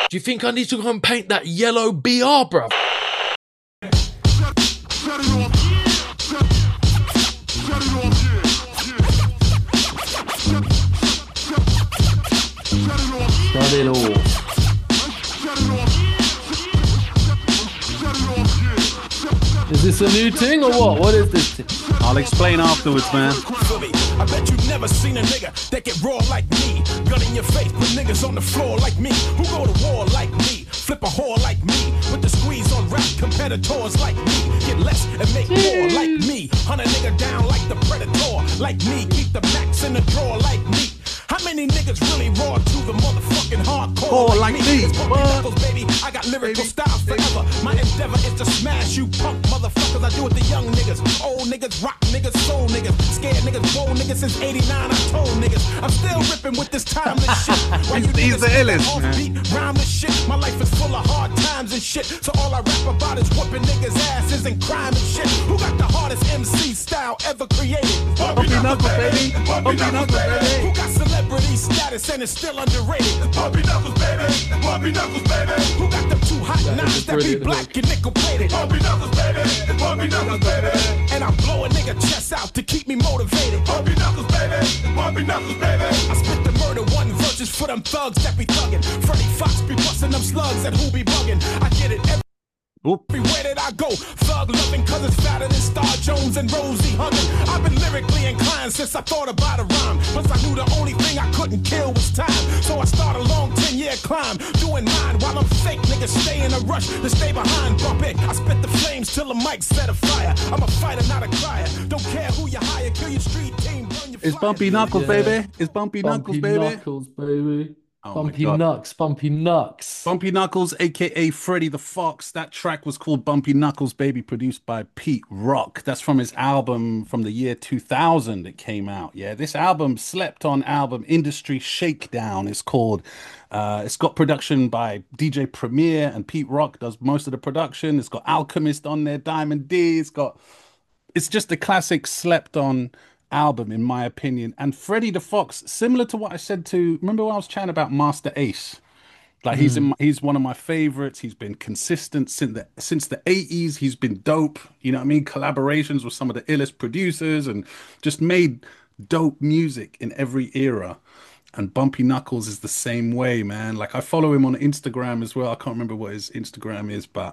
Do you think I need to go and paint that yellow BR, bruv? Shut it off. Is this a new thing or what? What is this thing? I'll explain afterwards, man. I bet you never seen a nigga that get raw like me. Gun in your face, put niggas on the floor like me. Who go to war like me? Flip a whore like me. Put the squeeze on rap competitors like me. Get less and make more like me. Hunt a nigga down like the predator like me. Keep the max in the drawer like me. How many niggas really raw to the motherfucking hardcore like me? It's Bumpy Knuckles, baby. I got lyrical style forever. My endeavor is to smash you punk motherfuckers. I do it to young niggas, old niggas, rock niggas, soul niggas, scared niggas, bold niggas. Since '89, I told niggas I'm still ripping with this timeless shit. Why you He's the illest, man. offbeat, rhymeless shit? My life is full of hard times and shit. So all I rap about is whooping niggas' asses and crime and shit. Who got the hardest MC style ever created? Bumpy Knuckles, baby. Bumpy Knuckles, baby. Who got celebrity status and is still underrated? Bumpy Knuckles, baby. Bumpy Knuckles, baby. Who got them two hot knives that be black and nickel plated? Bumpy Knuckles, baby. Bumpy Knuckles, baby. And I blow a nigga chest out to keep me motivated. Bumpy Knuckles, baby. Bumpy Knuckles, baby. I spit the murder one verses for them thugs that be thuggin'. Freddie Fox be bustin' them slugs and who be buggin'. I get it everywhere that I go. Thug loving cause it's fatter than Star Jones and Rosie hugging. I've been lyrically inclined since I thought about a rhyme. Plus I knew the only thing I couldn't kill was time. So I start a long 10-year climb, doing mine while I'm fake niggas stay in a rush to stay behind. Bump it, I spit the flames till the mic set afire. I'm a fighter, not a crier. Don't care who you hire, kill your street team, run your It's Bumpy Knuckles, baby. It's Bumpy Knuckles, baby. Knuckles, baby. Oh Bumpy Knucks, Bumpy Knucks. Bumpy Knuckles, aka Freddy the Fox. That track was called Bumpy Knuckles, baby, produced by Pete Rock. That's from his album from the year 2000. It came out. Yeah, this album, slept on album, Industry Shakedown, is called. It's got production by DJ Premier, and Pete Rock does most of the production. It's got Alchemist on there, Diamond D. It's just a classic slept on album, in my opinion. And Freddie the Fox, similar to what I said to, remember when I was chatting about Master Ace? Like he's one of my favorites. He's been consistent since the 80s. He's been dope. You know what I mean? Collaborations with some of the illest producers and just made dope music in every era. And Bumpy Knuckles is the same way, man. Like I follow him on Instagram as well. I can't remember what his Instagram is, but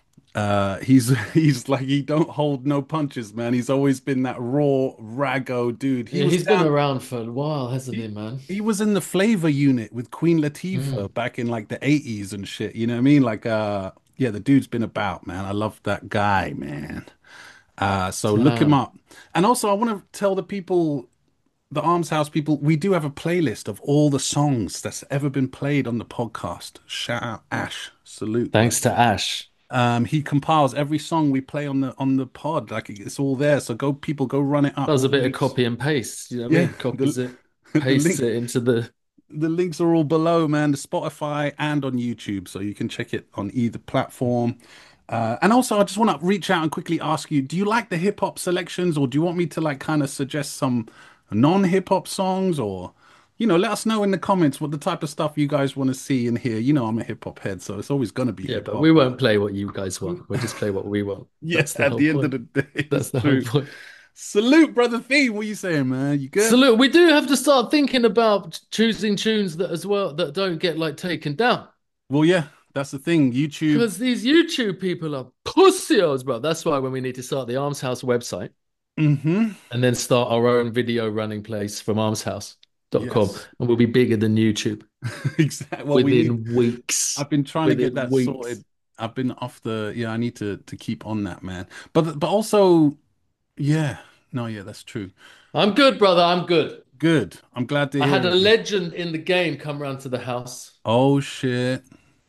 he's like he don't hold no punches, man. He's always been that raw rago dude. He's been around for a while, hasn't he, man? He was in the Flavor Unit with Queen Latifah back in like the 80s and shit. You know what I mean? Like yeah, the dude's been about, man. I love that guy, man. So look him up. And also I want to tell the people, the Arms House people, we do have a playlist of all the songs that's ever been played on the podcast. Shout out Ash. Salute. Thanks to Ash. He compiles every song we play on the pod. Like it's all there. So people go run it up. Does a bit of copy and paste. You know what I mean? Copies it, pastes it into the links are all below, man. The Spotify and on YouTube, so you can check it on either platform. And also, I just want to reach out and quickly ask you: do you like the hip hop selections, or do you want me to like kind of suggest some non-hip hop songs, or let us know in the comments what the type of stuff you guys want to see and hear. I'm a hip hop head, so it's always gonna be hip hop. But we won't play what you guys want. We'll just play what we want. Yes, at the end of the day, that's the whole point. Salute, brother Theme. What are you saying, man? You good? Salute. We do have to start thinking about choosing tunes that don't get like taken down. Well, yeah, that's the thing. YouTube, because these YouTube people are pussies, bro. That's why when we need to start the Arms House website, and then start our own video running place from armshouse.com, and we'll be bigger than YouTube. Exactly. Within weeks. I've been trying to get that sorted. I've been off I need to keep on that, man. But also, yeah. No, yeah, that's true. I'm good, brother. I'm good. Good. I'm glad to hear I had a legend in the game come round to the house. Oh, shit.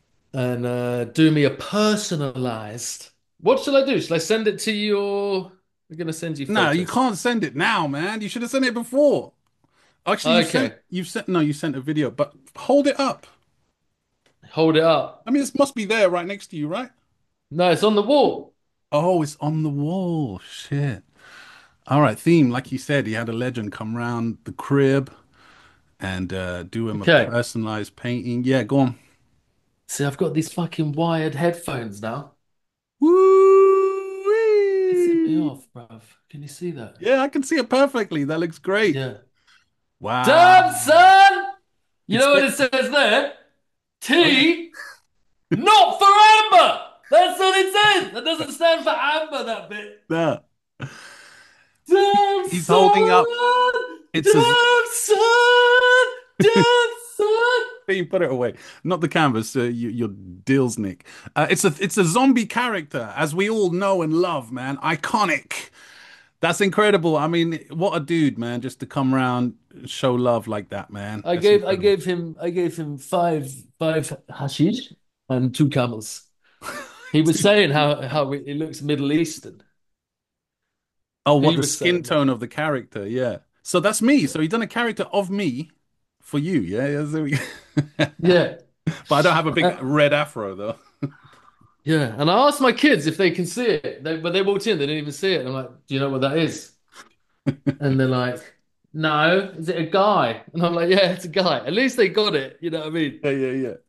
And do me a personalized. What shall I do? Shall I send it to you, or we're going to send you photos? No, you can't send it now, man. You should have sent it before. Actually, you sent a video, but hold it up. Hold it up. I mean, it must be there right next to you, right? No, it's on the wall. Oh, it's on the wall. Shit. All right, Theme, like you said, he had a legend come round the crib and do him a personalized painting. Yeah, go on. See, I've got these fucking wired headphones now. Pissing me Woo! off, bruv. Can you see that? Yeah, I can see it perfectly. That looks great. Yeah. Wow. Damn, son! You It's know what get it says there? oh yeah. T, not for amber! That's what it says! That doesn't stand for amber, that bit. There. Damn, He's holding up. son! It's a Damn, son! Damn, son! you put it away. Not the canvas, your deals, Nick. It's a zombie character, as we all know and love, man. Iconic. That's incredible. I mean, what a dude, man, just to come around, show love like that, man. I That's gave I incredible. gave him I gave him five hashish and two camels. He was saying how it looks Middle Eastern. Oh, what He the was skin saying that. tone of the character, yeah. So that's me. So he done a character of me for you, yeah. Yeah, Yeah. but I don't have a big Uh, red afro though. yeah. And I asked my kids if they can see it. But they walked in, they didn't even see it. And I'm like, do you know what that is? And they're like, no, is it a guy? And I'm like, yeah, it's a guy. At least they got it. You know what I mean? Yeah, yeah, yeah.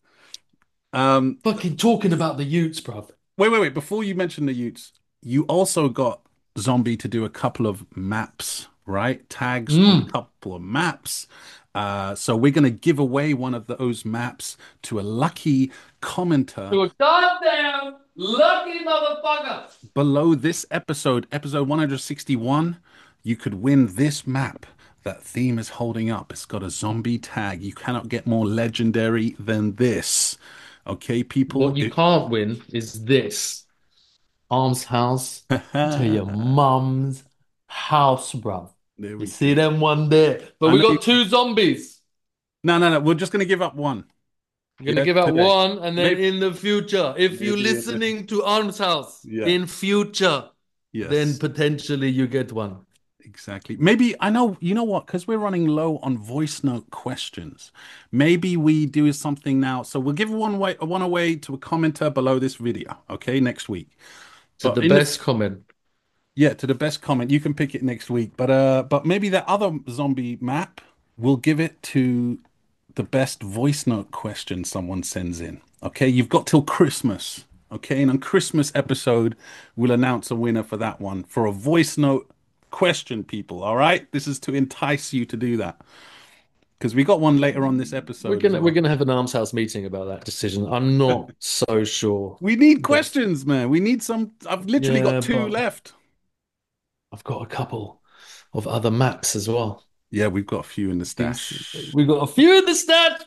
Um, Fucking talking about the Utes, bruv. wait. Before you mention the Utes, you also got Zombie to do a couple of maps, right? Tags on a Mm. couple of maps. So we're gonna give away one of those maps to a lucky commenter To a goddamn lucky motherfucker. below this episode, episode 161. You could win this map. That theme is holding up. It's got a zombie tag. You cannot get more legendary than this. Okay, people. What you can't win is this. Arms house to your mum's house, bruv. There You we see go. them one there. But I we know got two zombies. no. We're just gonna give up one. We're gonna Yeah, give out today. one, and then Maybe, in the future, if you're maybe, listening to Arms House yeah. in future, then Yes, potentially you get one. exactly. Maybe I know. You know what? Because we're running low on voice note questions. Maybe we do something now. So we'll give one away to a commenter below this video. Okay, next week. To But the in the best comment. yeah, to the best comment. You can pick it next week. But maybe that other zombie map, we'll give it to the best voice note question someone sends in. Okay, you've got till Christmas. Okay, and on Christmas episode, we'll announce a winner for that one for a voice note question, people. All right, this is to entice you to do that because we got one later on this We're episode as gonna we're well. gonna have an Arms House meeting about that decision. I'm not so sure We need that questions, man. We need some. I've literally got yeah, two but left. I've got a couple of other maps as well. Yeah, we've got a few in the These stash. we got a few in the stats,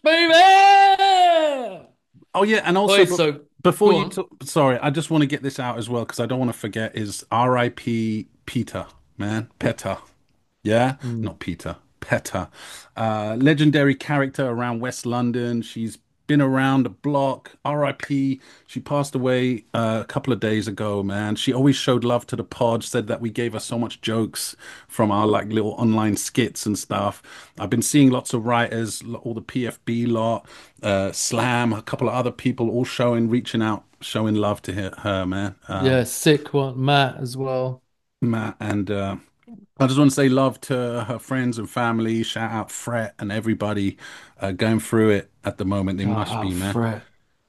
baby. Oh yeah, and also Wait, so before go you on. talk, sorry, I just want to get this out as well because I don't want to forget is R.I.P. Peter, man, Petter. Yeah, Mm. not Peter, Petter. Legendary character around West London. She's been around the block. R.I.P. She passed away a couple of days ago, man. She always showed love to the pod, said that we gave her so much jokes from our like little online skits and stuff. I've been seeing lots of writers, all the PFB lot, Slam, a couple of other people all reaching out, showing love to her, man. Yeah, sick one. Matt as well. Matt and I just want to say love to her friends and family. Shout out Fret and everybody going through it at the moment. They Shout must be, out man. Fred.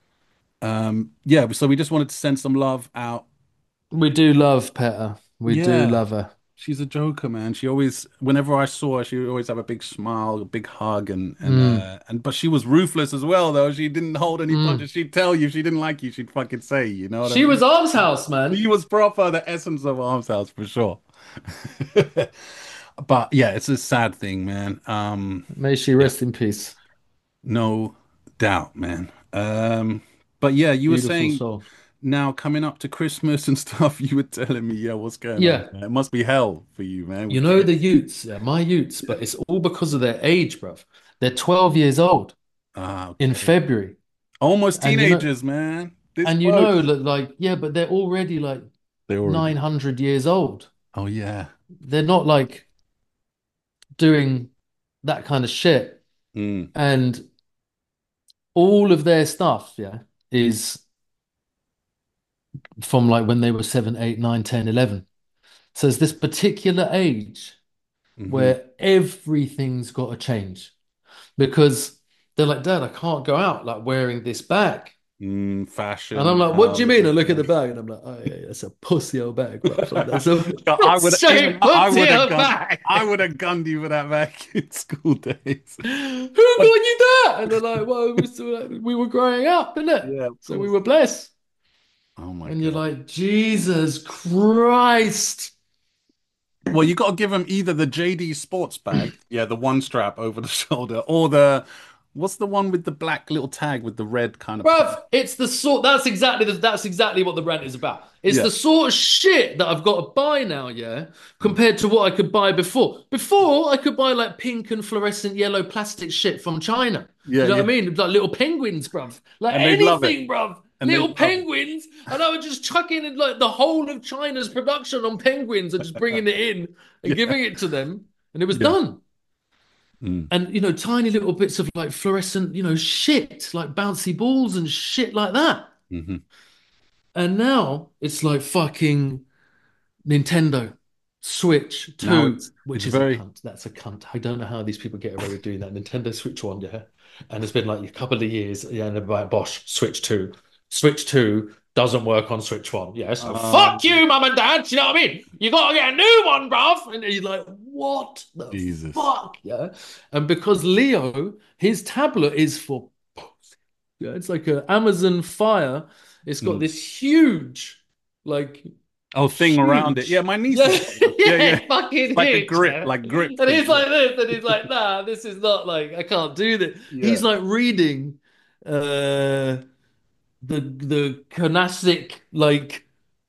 Yeah, so we just wanted to send some love out. We do love Petter. We do Yeah, love her. she's a joker, man. She always, whenever I saw her, she would always have a big smile, a big hug, Mm, but she was ruthless as well, though. She didn't hold any mm. punches. She'd tell you if she didn't like you, she'd fucking say, you know what I She mean? was Arms House, man. She was proper the essence of Arms House for sure. But yeah, it's a sad thing, man. May she Yeah, rest in peace. no doubt, man. But yeah, you were Beautiful saying soul. now coming up to Christmas and stuff, you were telling me, yeah, what's going on, Yeah. man? It must be hell for you, man, You with know the kids. Utes, yeah, my Utes, but it's all because of their age, bruv. They're 12 years old Ah, in okay. February. Almost And you know, teenagers, man. This and you know, close. like, yeah, but they're already like They already. 900 years old. Oh yeah. They're not like doing that kind of shit. Mm, And all of their stuff, yeah, is from like when they were 7, 8, 9, 10, 11. So it's this particular age hmm where everything's got to change because they're like, Dad, I can't go out like wearing this bag. Fashion. And I'm like, what do you mean? I look at the bag and I'm like, oh yeah, that's a pussy old bag, bro. Like, that's a I would bag. I would have gunned you for that back in school days. Who got you that? And they're like, well, we were growing up, innit? Yeah, so we were blessed. Oh my and God. You're like, Jesus Christ. Well, you got to give him either the JD Sports bag, yeah, the one strap over the shoulder, or the what's the one with the black little tag with the red kind of. Bruv, it's the sort. That's exactly what the rant is about. It's the sort of shit that I've got to buy now, yeah, compared to what I could buy before. Before I could buy like pink and fluorescent yellow plastic shit from China. Yeah, you know what I mean? Like little penguins, bruv. Like and anything, bruv. And little penguins, and I would just chuck in like the whole of China's production on penguins and just bringing it in and giving it to them, and it was done. And, you know, tiny little bits of like fluorescent, you know, shit, like bouncy balls and shit like that. And now it's like fucking Nintendo Switch 2, which is a cunt. That's a cunt. I don't know how these people get away with doing that. Nintendo Switch 1, yeah. And it's been like a couple of years, yeah, and they're like, Bosch, Switch 2. Switch 2 doesn't work on Switch 1. Yeah, so fuck you, mum and dad. You know what I mean? You got to get a new one, bruv. And you're like, what the fuck? Yeah. And because Leo, his tablet is for, yeah, it's like an Amazon Fire. It's got this huge, like, thing around it. Yeah, my niece. yeah, fucking like huge, a grip, like grip. And he's like this, and he's like, nah, this is not like, I can't do this. Yeah. He's like reading the Konassic, like,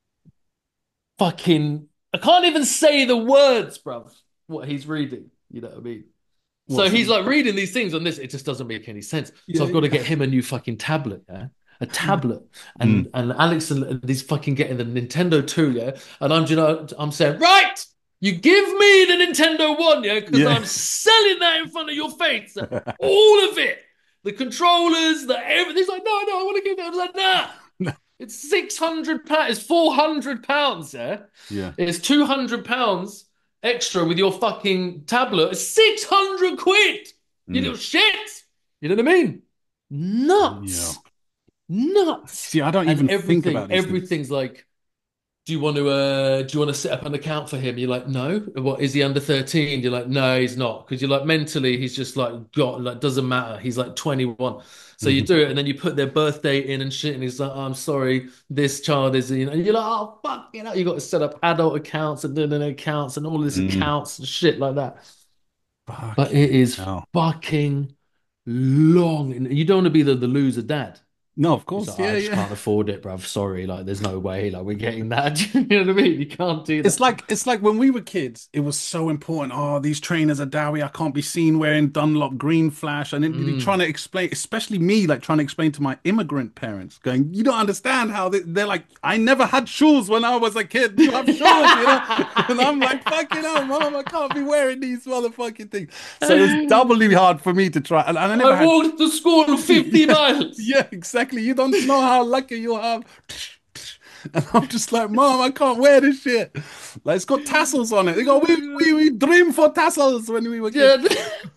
fucking, I can't even say the words, bruv, what he's reading. You know what I mean? So he's like reading these things on this. It just doesn't make any sense. So I've got to get him a new fucking tablet, yeah? A tablet. And Alex and he's fucking getting the Nintendo 2, yeah? And I'm saying, right, you give me the Nintendo 1, yeah? Because I'm selling that in front of your face. All of it. The controllers, everything. He's like, no, I want to give that. I was like, nah. It's £600. It's £400, yeah? Yeah. It's £200 extra with your fucking tablet. It's 600 quid. You little shit. You know what I mean? Nuts. Nuts. See, I don't even think about these everything's like, do you want to set up an account for him? You're like, no. What, is he under 13? You're like, no, he's not. Because you're like, mentally, he's just like, doesn't matter. He's like 21. So you do it, and then you put their birthday in and shit, and he's like, oh, I'm sorry, this child is, you know, and you're like, oh, fuck, you know, you got to set up adult accounts and then accounts and all this accounts and shit like that. But it is fucking long. And you don't want to be the loser dad. No, of course. Like, I just can't afford it, bruv. Sorry, like there's no way. Like we're getting that. You know what I mean? You can't do that. It's like when we were kids, it was so important. Oh, these trainers are doughy. I can't be seen wearing Dunlop Green Flash. And then trying to explain, especially me, like trying to explain to my immigrant parents, going, you don't understand how they're like, I never had shoes when I was a kid. You have shoes, you know? And I'm like, fucking hell, mom, I can't be wearing these motherfucking things. So it's doubly hard for me to try. And I walked to school 50 miles. Yeah, exactly. You don't know how lucky you have. And I'm just like, Mom, I can't wear this shit. Like, it's got tassels on it. They go, we dream for tassels when we were kids.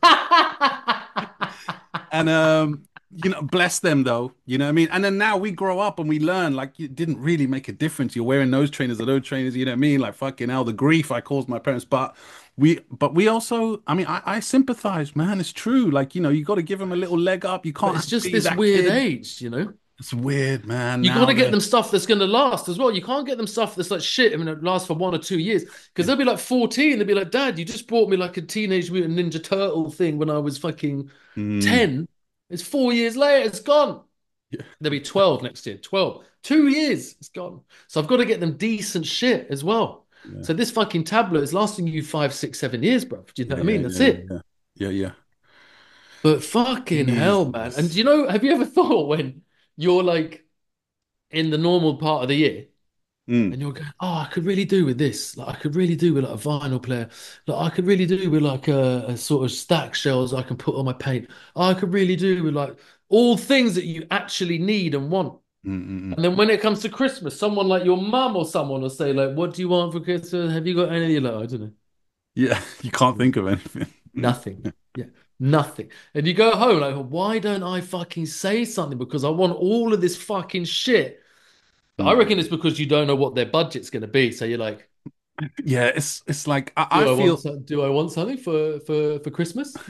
And you know, bless them though. You know what I mean? And then now we grow up and we learn, like, it didn't really make a difference. You're wearing those trainers or those trainers, you know what I mean? Like, fucking hell, the grief I caused my parents. But we also, I mean, I sympathize, man. It's true. Like, you know, you got to give them a little leg up. You can't. But it's just this weird age, you know. It's weird, man. You got to get them stuff that's going to last as well. You can't get them stuff that's like shit. I mean, it lasts for 1 or 2 years because they'll be like 14. They'll be like, Dad, you just bought me like a Teenage Mutant Ninja Turtle thing when I was fucking 10. It's 4 years later. It's gone. Yeah. They'll be 12 next year. 12. 2 years. It's gone. So I've got to get them decent shit as well. Yeah. So this fucking tablet is lasting you 5, 6, 7 years, bro. Do you know what I mean? That's it. Yeah. But fucking hell, man. And you know, have you ever thought when you're like in the normal part of the year and you're going, oh, I could really do with this. Like I could really do with like a vinyl player. Like I could really do with like a sort of stack shelves I can put on my paint. Oh, I could really do with like all things that you actually need and want. And then when it comes to Christmas, someone like your mum or someone will say like, what do you want for Christmas? Have you got any? You're like, I don't know. Yeah, you can't think of anything. Nothing. Yeah. Nothing. And you go home like, why don't I fucking say something? Because I want all of this fucking shit. But I reckon it's because you don't know what their budget's going to be. So you're like, Yeah, it's like I feel do I want something for Christmas?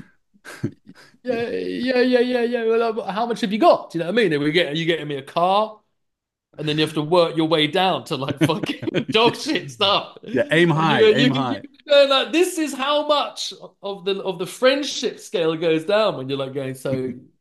Yeah. Well, how much have you got? Do you know what I mean? Are you getting me a car? And then you have to work your way down to like fucking dog shit stuff. yeah, aim And high, aim high. go like, this is how much of the friendship scale goes down when you're like going, so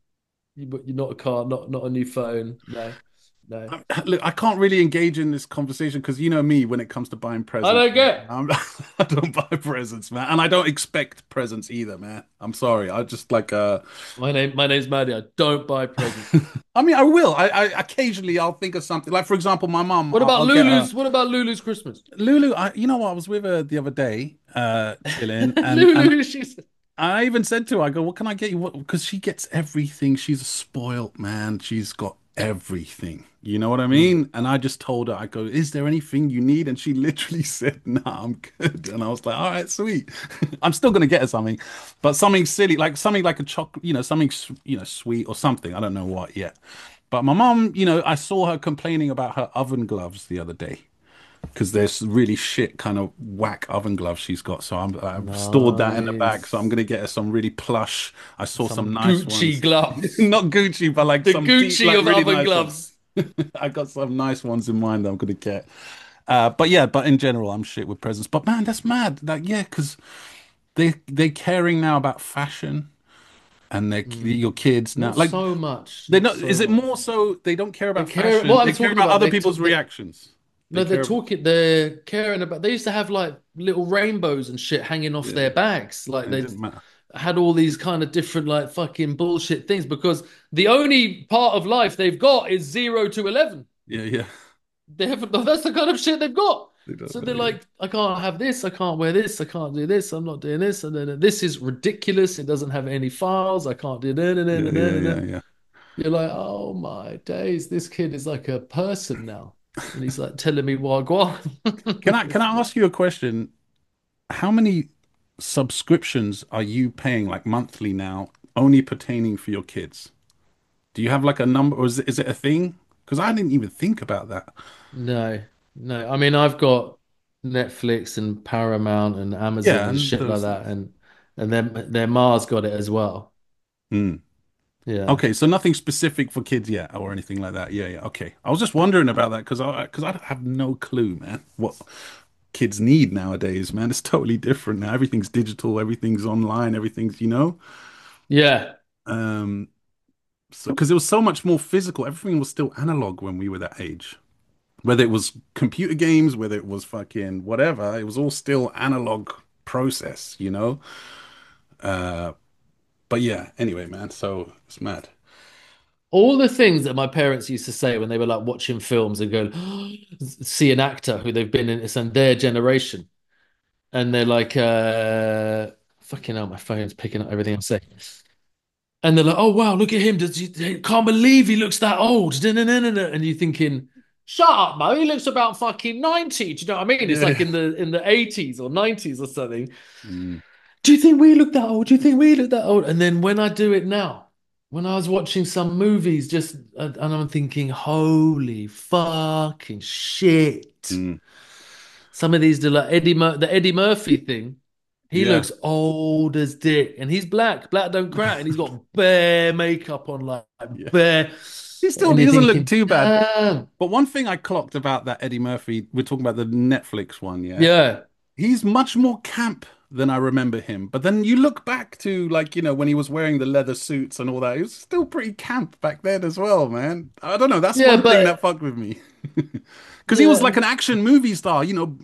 you're not a car, not a new phone. No, no. Look, I can't really engage in this conversation because you know me when it comes to buying I presents. don't get. I don't buy presents, man, and I don't expect presents either, man. I'm sorry. I just like My name's Maddie. I don't buy presents. I mean, I will. I occasionally I'll think of something. Like for example, my mum. What about I'll get her Lulu's? What about Lulu's Christmas? Lulu. You know what? I was with her the other day, chilling, and Lulu, she's I even said to her, I go, "What can I get you?" Because she gets everything. She's a spoiled man. She's got everything. You know what I mean? And I just told her, I go, "Is there anything you need?" And she literally said, "Nah, I'm good." And I was like, "All right, sweet." I'm still gonna get her something, but something silly, like something like a chocolate, something sweet or something. I don't know what yet. But my mom, I saw her complaining about her oven gloves the other day because there's really shit kind of whack oven gloves she's got. So I've stored that in the bag. So I'm nice. gonna get her some really plush. I saw some Some nice Gucci ones, gloves. not Gucci, but like The some deep, Gucci like of really oven nice ones. gloves. I got some nice ones in mind that I'm gonna get. But yeah, but in general, I'm shit with presents. But man, that's mad. Like yeah, because they're caring now about fashion and Mm. your kids now. Not Like so much. they Not know. so Is it much. more so they don't care They about care. fashion? What I'm They care talking about about, other people's reactions. They no, they're care about. talking. They're caring about. They used to have like little rainbows and shit hanging off Yeah, their bags. Like it they doesn't matter. had all these kind of different like fucking bullshit things because the only part of life they've got is 0 to 11. Yeah, yeah. They have that's the kind of shit they've got. They don't So know. they're Yeah, like, I can't have this, I can't wear this, I can't do this, I'm not doing this, and then this is ridiculous. It doesn't have any files. I can't do yeah, yeah, yeah, yeah. You're like, oh my days, this kid is like a person now, and he's like telling me wagwan. Can I ask you a question? How many subscriptions are you paying like monthly now, only pertaining for your kids? Do you have like a number, or is it a thing? Because I didn't even think about that. No, no. I mean, I've got Netflix and Paramount and Amazon Yeah, and and shit like those that, things. and then their Mars got it as well. Hmm. Yeah. Okay, so nothing specific for kids yet or anything like that. Yeah, yeah. Okay, I was just wondering about that because I have no clue, man. What kids need nowadays, man? It's totally different now. Everything's digital, everything's online, everything's. Yeah. Um, so because it was so much more physical, everything was still analog when we were that age. Whether it was computer games, whether it was fucking whatever, it was all still analog process. Uh, but yeah, anyway, man, so it's mad. All the things that my parents used to say when they were like watching films and go see an actor who they've been in, it's in their generation. And they're like, fucking hell, my phone's picking up everything I'm saying. And they're like, oh wow, look at him. Can't believe he looks that old. And you're thinking, shut up, Mo. He looks about fucking 90. Do you know what I mean? It's like Yeah. in the 80s or 90s or something. Mm. Do you think we look that old? Do you think we look that old? And then when I do it now, when I was watching some movies, just and I'm thinking, holy fucking shit. Mm. Some of these, like the Eddie Murphy thing, he Yeah. looks old as dick, and he's black. Black don't crack, and he's got bare makeup on, like Yeah. bare. He And you're doesn't look thinking, too bad. damn, But one thing I clocked about that Eddie Murphy, we're talking about the Netflix one, yeah. yeah, He's much more camp than I remember him. But then you look back to like, when he was wearing the leather suits and all that, he was still pretty camp back then as well, man. I don't know. That's yeah, one thing that but fucked with me. Because he was yeah, like an action movie star,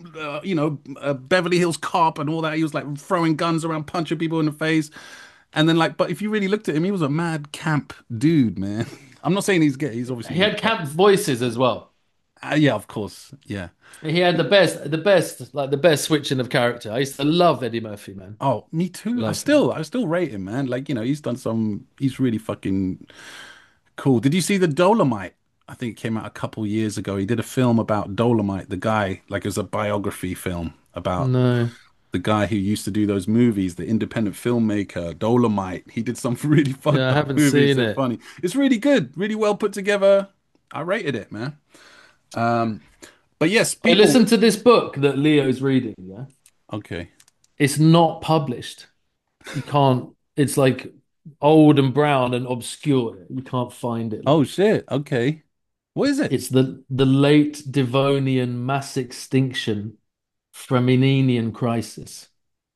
Beverly Hills Cop and all that. He was like throwing guns around, punching people in the face. And then like, but if you really looked at him, he was a mad camp dude, man. I'm not saying he's gay. He's obviously he not. had camp voices as well. Yeah, of course. Yeah. He had the best switching of character. I used to love Eddie Murphy, man. Oh, me too. I Like, still, I still rate him, man. Like, he's really fucking cool. Did you see the Dolomite? I think it came out a couple years ago. He did a film about Dolomite, the guy, like it was a biography film about. no, the guy who used to do those movies, the independent filmmaker, Dolomite. He did some really fucked Yeah, I up haven't movies. seen So it. funny. It's really good, really well put together. I rated it, man. Um, but yes, I people. listened to this book that Leo's reading. Yeah, Okay. it's not published. You can't. It's like old and brown and obscure. You can't find it. Oh shit. Okay. What is it? It's the late Devonian mass extinction Framinian crisis.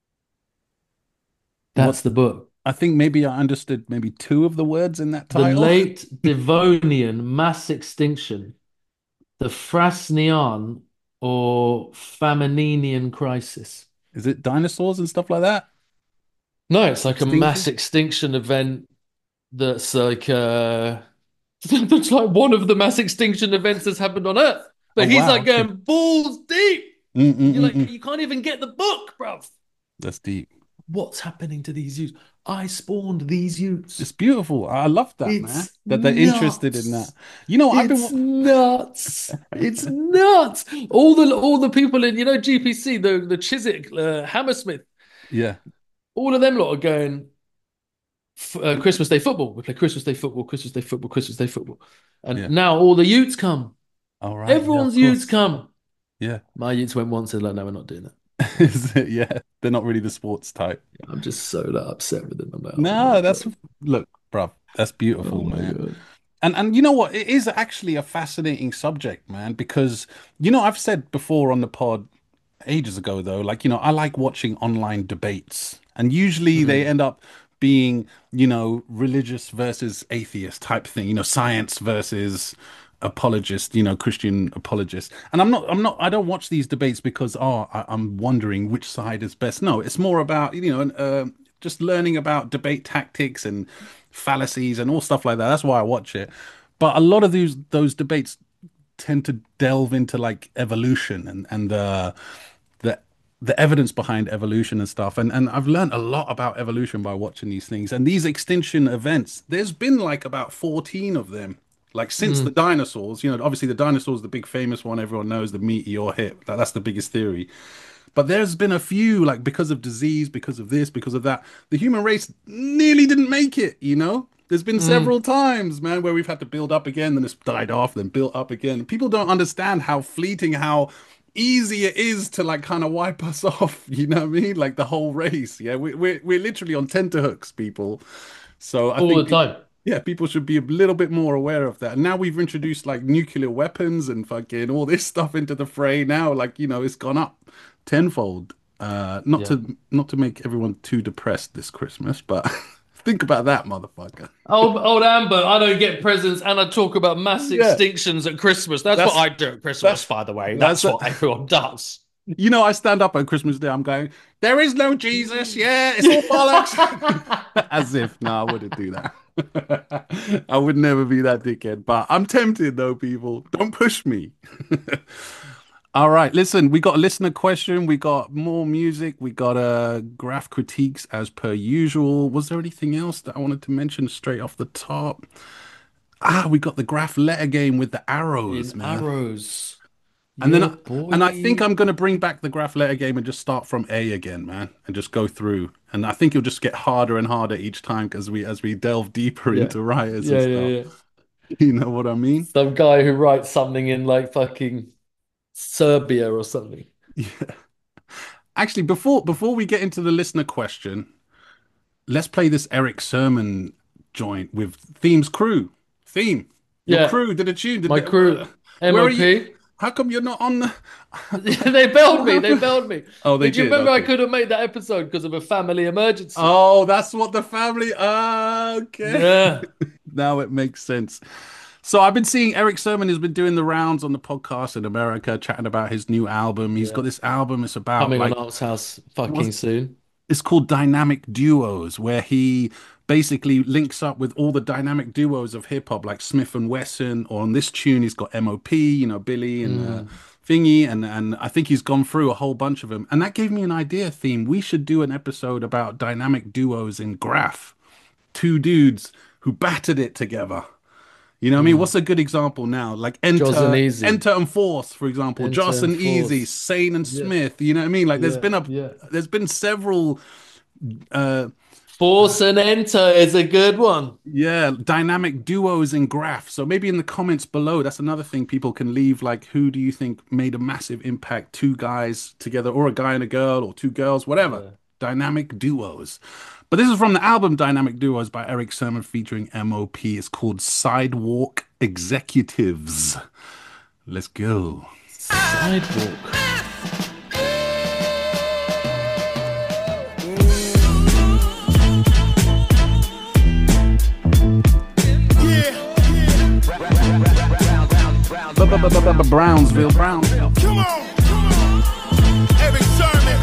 What? That's the book. I think maybe I understood maybe two of the words in that The title. late Devonian mass extinction, the Frasnian or Fameninian crisis. Is it dinosaurs and stuff like that? No, it's like a Extinction? mass extinction event that's like that's like one of the mass extinction events that's happened on Earth. Oh But he's wow. like Okay. going balls deep. Mm, mm, You're mm, like, mm. you can't even get the book, bruv. That's deep. What's happening to these youths? I spawned these youths. It's beautiful. I love that, man. It's That they're interested in that. nuts. You know, I've It's been. nuts. It's nuts. All the people in, GPC, the Chiswick, Hammersmith, Yeah, all of them lot are going Christmas Day football. We play Christmas Day football, Christmas Day football, Christmas Day football. And yeah. now all the youths come. All right. Yeah, of Everyone's youths course. come. Yeah. My youths went once and like, no, we're not doing that. Is it? Yeah. They're not really the sports type. I'm just so like, upset with them. I'm like, oh my No, that's God. look, bruv. That's Oh beautiful, my man. God. And you know what? It is actually a fascinating subject, man, because I've said before on the pod ages ago though, like, I like watching online debates. And usually they Mm. end up being, religious versus atheist type thing, science versus apologist, Christian apologist. And I don't watch these debates because, I'm wondering which side is best. No, it's more about, just learning about debate tactics and fallacies and all stuff like that. That's why I watch it. But a lot of those debates tend to delve into like evolution and the the evidence behind evolution and stuff. And I've learned a lot about evolution by watching these things. And these extinction events, there's been like about 14 of them. Like since the Mm. dinosaurs, obviously the dinosaurs, the big famous one everyone knows, the meteor hit. That's the biggest theory. But there's been a few, like because of disease, because of this, because of that, the human race nearly didn't make it. There's been Mm. several times, man, where we've had to build up again, then it's died off, then built up again. People don't understand how fleeting, how easy it is to like kind of wipe us off. You know what I mean? Like the whole race. Yeah, we're literally on tenterhooks, people. So I All the think time. yeah, people should be a little bit more aware of that. And now we've introduced like nuclear weapons and fucking all this stuff into the fray. Now, like, it's gone up tenfold. Not Yeah. to make everyone too depressed this Christmas, but think about that, motherfucker. Old Amber, I don't get presents and I talk about mass Yeah, extinctions at Christmas. That's what that's I do at Christmas, that's by the way. that's That's what everyone does. I stand up on Christmas Day. I'm going, there is no Jesus. Yeah, it's all bollocks. As if, no, I wouldn't do that. I would never be that dickhead. But I'm tempted, though, people. Don't push me. All right, listen, we got a listener question. We got more music. We got graph critiques as per usual. Was there anything else that I wanted to mention straight off the top? We got the graph letter game with the arrows, In man. arrows. And then, Yeah, boy. and I think I'm going to bring back the graph letter game and just start from A again, man, and just go through. And I think it'll just get harder and harder each time because as we delve deeper Yeah. into writers Yeah, and yeah, stuff. yeah. You know what I mean? Some guy who writes something in like fucking Serbia or something. Yeah. Actually, before we get into the listener question, let's play this Eric Sermon joint with Theme's crew. Theme, your Yeah, crew did a tune. my crew, Where are you? MOP. How come you're not on the? They bailed me. They bailed me. Oh, they Did you did. remember I Okay. couldn't make that episode because of a family emergency? Oh, that's what the family. Okay. Yeah. Now it makes sense. So I've been seeing Eric Sermon has been doing the rounds on the podcast in America, chatting about his new album. He's got Yeah. this album. It's about Coming on like Art's House fucking was soon. it's called Dynamic Duos, where he basically links up with all the dynamic duos of hip hop, like Smith and Wesson. Or on this tune, he's got MOP, Billy and Mm. Thingy, and I think he's gone through a whole bunch of them. And that gave me an idea. Theme. We should do an episode about dynamic duos in graph. Two dudes who battered it together. You know what I mean? What's a good example now? Like Joss and Easy. Enter and Force, for example. Enter Joss and and Easy, Force. Sane and Yeah. Smith. You know what I mean? Like Yeah, there's been several Force and Enter is a good one. dynamic duos in Graph. So maybe in the comments below, that's another thing people can leave. Like, who do you think made a massive impact? Two guys together, or a guy and a girl, or two girls, whatever. Yeah. Dynamic duos. But this is from the album Dynamic Duos by Eric Sermon featuring MOP. It's called Sidewalk Executives. Let's go. Sidewalk. Brownsville. Come on. Eric Sermon.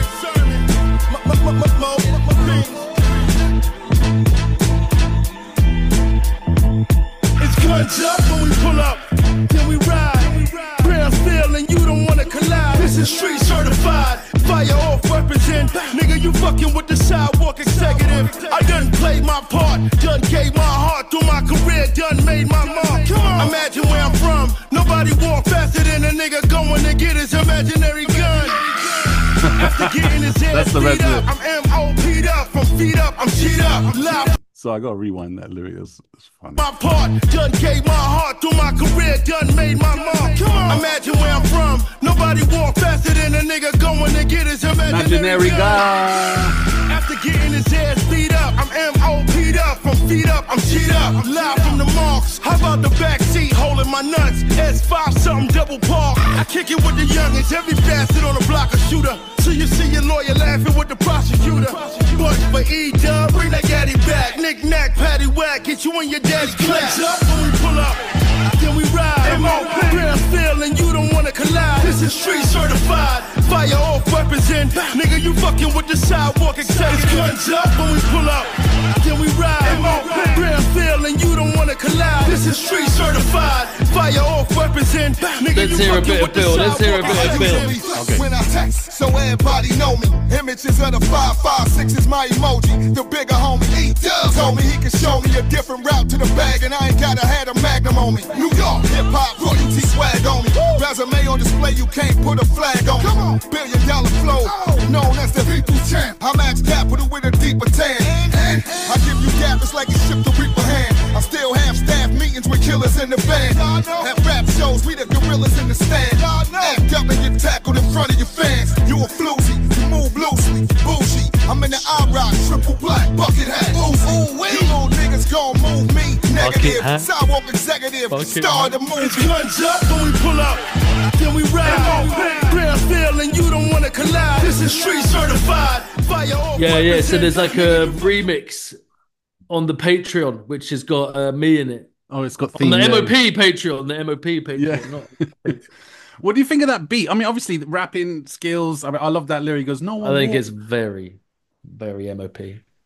It's guns up when we pull up, then we ride. Brownsville and you don't wanna collide. This is street certified. Fire off weapons in. Nigga, you fucking with the sidewalk executive. I done played my part, done gave my heart through my career, done made my mark. Imagine where I'm from. Nobody walk faster than a nigga going to get his imaginary gun. After getting his ass beat up, I'm MOP'd up, from feet up, I'm cheat up, live. So I gotta rewind that lyric. It's funny. My part, done gave my heart through my career, done made my mark. Imagine where I'm from. Nobody walk faster than a nigga going to get his imaginary gun. After getting his ass beat up, I'm MOP'd up, from feet up, I'm cheat up, live from the marks. How about the back seat holding my nuts? S5 something double park. I kick it with the youngins, every bastard on the block a shooter. So you see your lawyer laughing with the prosecutor. But for E-Dub, bring that gaddy back. Knick-knack, patty whack, get you in your daddy's class. Up when we pull up, then we ride. Brownsville and you don't wanna collide. This is street certified. Fire off weapons in. Nigga, you fucking with the sidewalk executive. Guns up when we pull up, then we ride. Brownsville and you don't wanna collide. This is street certified. Fire off weapons in. Nigga, Let's hear a bit of Bill. Let's hear a bit of Bill. Okay. When I text, so everybody know me. Images of the 556 is my emoji. The bigger homie E-Dub told me he could show me a different route to the bag, and I ain't gotta have a magnum on me. New York, hip-hop, royalty swag on me. Resume on display, you can't put a flag on me. $1 billion flow, known as the people champ. I max capital with a deeper tan. And I give you gap, it's like you shipped a reaper hand. I still have staff meetings with killers in the band. At rap shows, we the gorillas in the stand. Act up and get tackled in front of your fans. You a floozy, you move loosely, bougie. I'm in the I-Rock, triple black, bucket hat. Ooh, you little niggas gon' move me. Negative, sidewalk executive, star the movie. It's guns up when we pull up, then we ride. Brownsville and you don't wanna collide. This is street certified. Fire off. Yeah. So there's like a remix on the Patreon, which has got me in it. Oh, it's got on the MOP Patreon. The MOP Patreon. Yeah. Not... What do you think of that beat? I mean, obviously, the rapping skills. I mean, I love that lyric. He goes, no one. I think it's very, very MOP.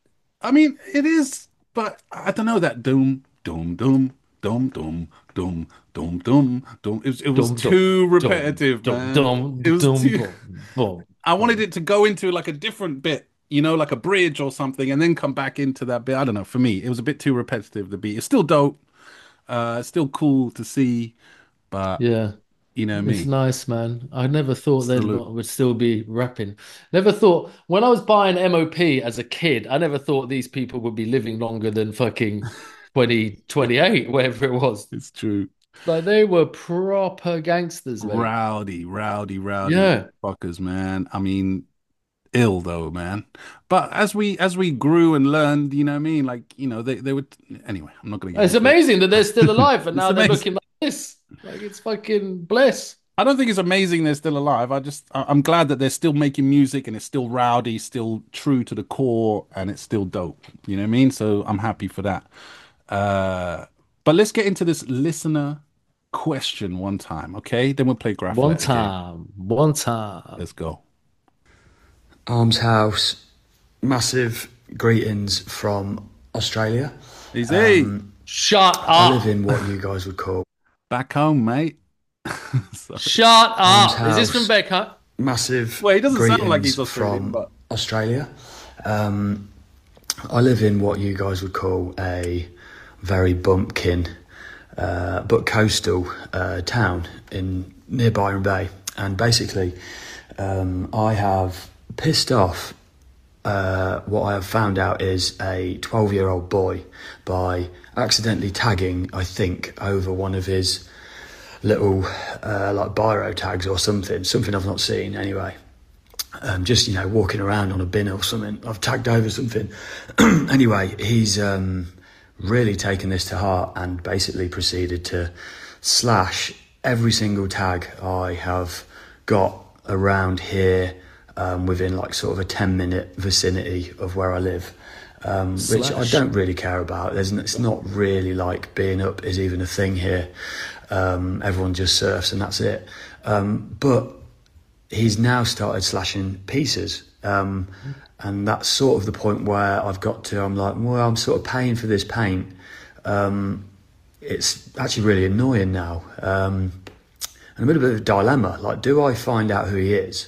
I mean, it is, but I don't know that doom, doom, doom, doom, doom, doom, doom, doom, doom. It was too repetitive, man. It was too. I wanted it to go into like a different bit, you know, like a bridge or something, and then come back into that bit. I don't know. For me, it was a bit too repetitive. The beat. It's still dope. It's still cool to see, but yeah. You know me. It's nice, man. I never thought they would still be rapping. Never thought, when I was buying MOP as a kid, I never thought these people would be living longer than fucking 28, whatever it was. It's true. Like, they were proper gangsters, man. Rowdy fuckers, man. I mean, ill though, man. But as we grew and learned, you know what I mean? Like, you know, they would, anyway, I'm not going to get It's amazing that they're still alive and now they're looking like this. Like, it's fucking bliss. I don't think it's amazing they're still alive. I'm glad that they're still making music and it's still rowdy, still true to the core, and it's still dope. You know what I mean? So I'm happy for that. But let's get into this listener question one time, okay? Then we'll play Graph. One time. Let's go. Arms House, massive greetings from Australia. Easy. Shut up. I live in what you guys would call back home, mate. Shut up. Is this from back home? Massive. Well, he doesn't sound like he's Australian, from but Australia. I live in what you guys would call a very bumpkin but coastal town in near Byron Bay, and basically I have pissed off. What I have found out is a 12-year-old boy by accidentally tagging, I think, over one of his little like biro tags or something I've not seen anyway. Just, you know, walking around on a bin or something. I've tagged over something. Anyway, he's really taken this to heart and basically proceeded to slash every single tag I have got around here, within like sort of a 10-minute vicinity of where I live, which I don't really care about. It's not really like being up is even a thing here. Everyone just surfs and that's it. But he's now started slashing pieces. And that's sort of the point where I've got to, I'm like, well, I'm sort of paying for this paint. It's actually really annoying now. And I'm in a bit of a dilemma. Like, do I find out who he is?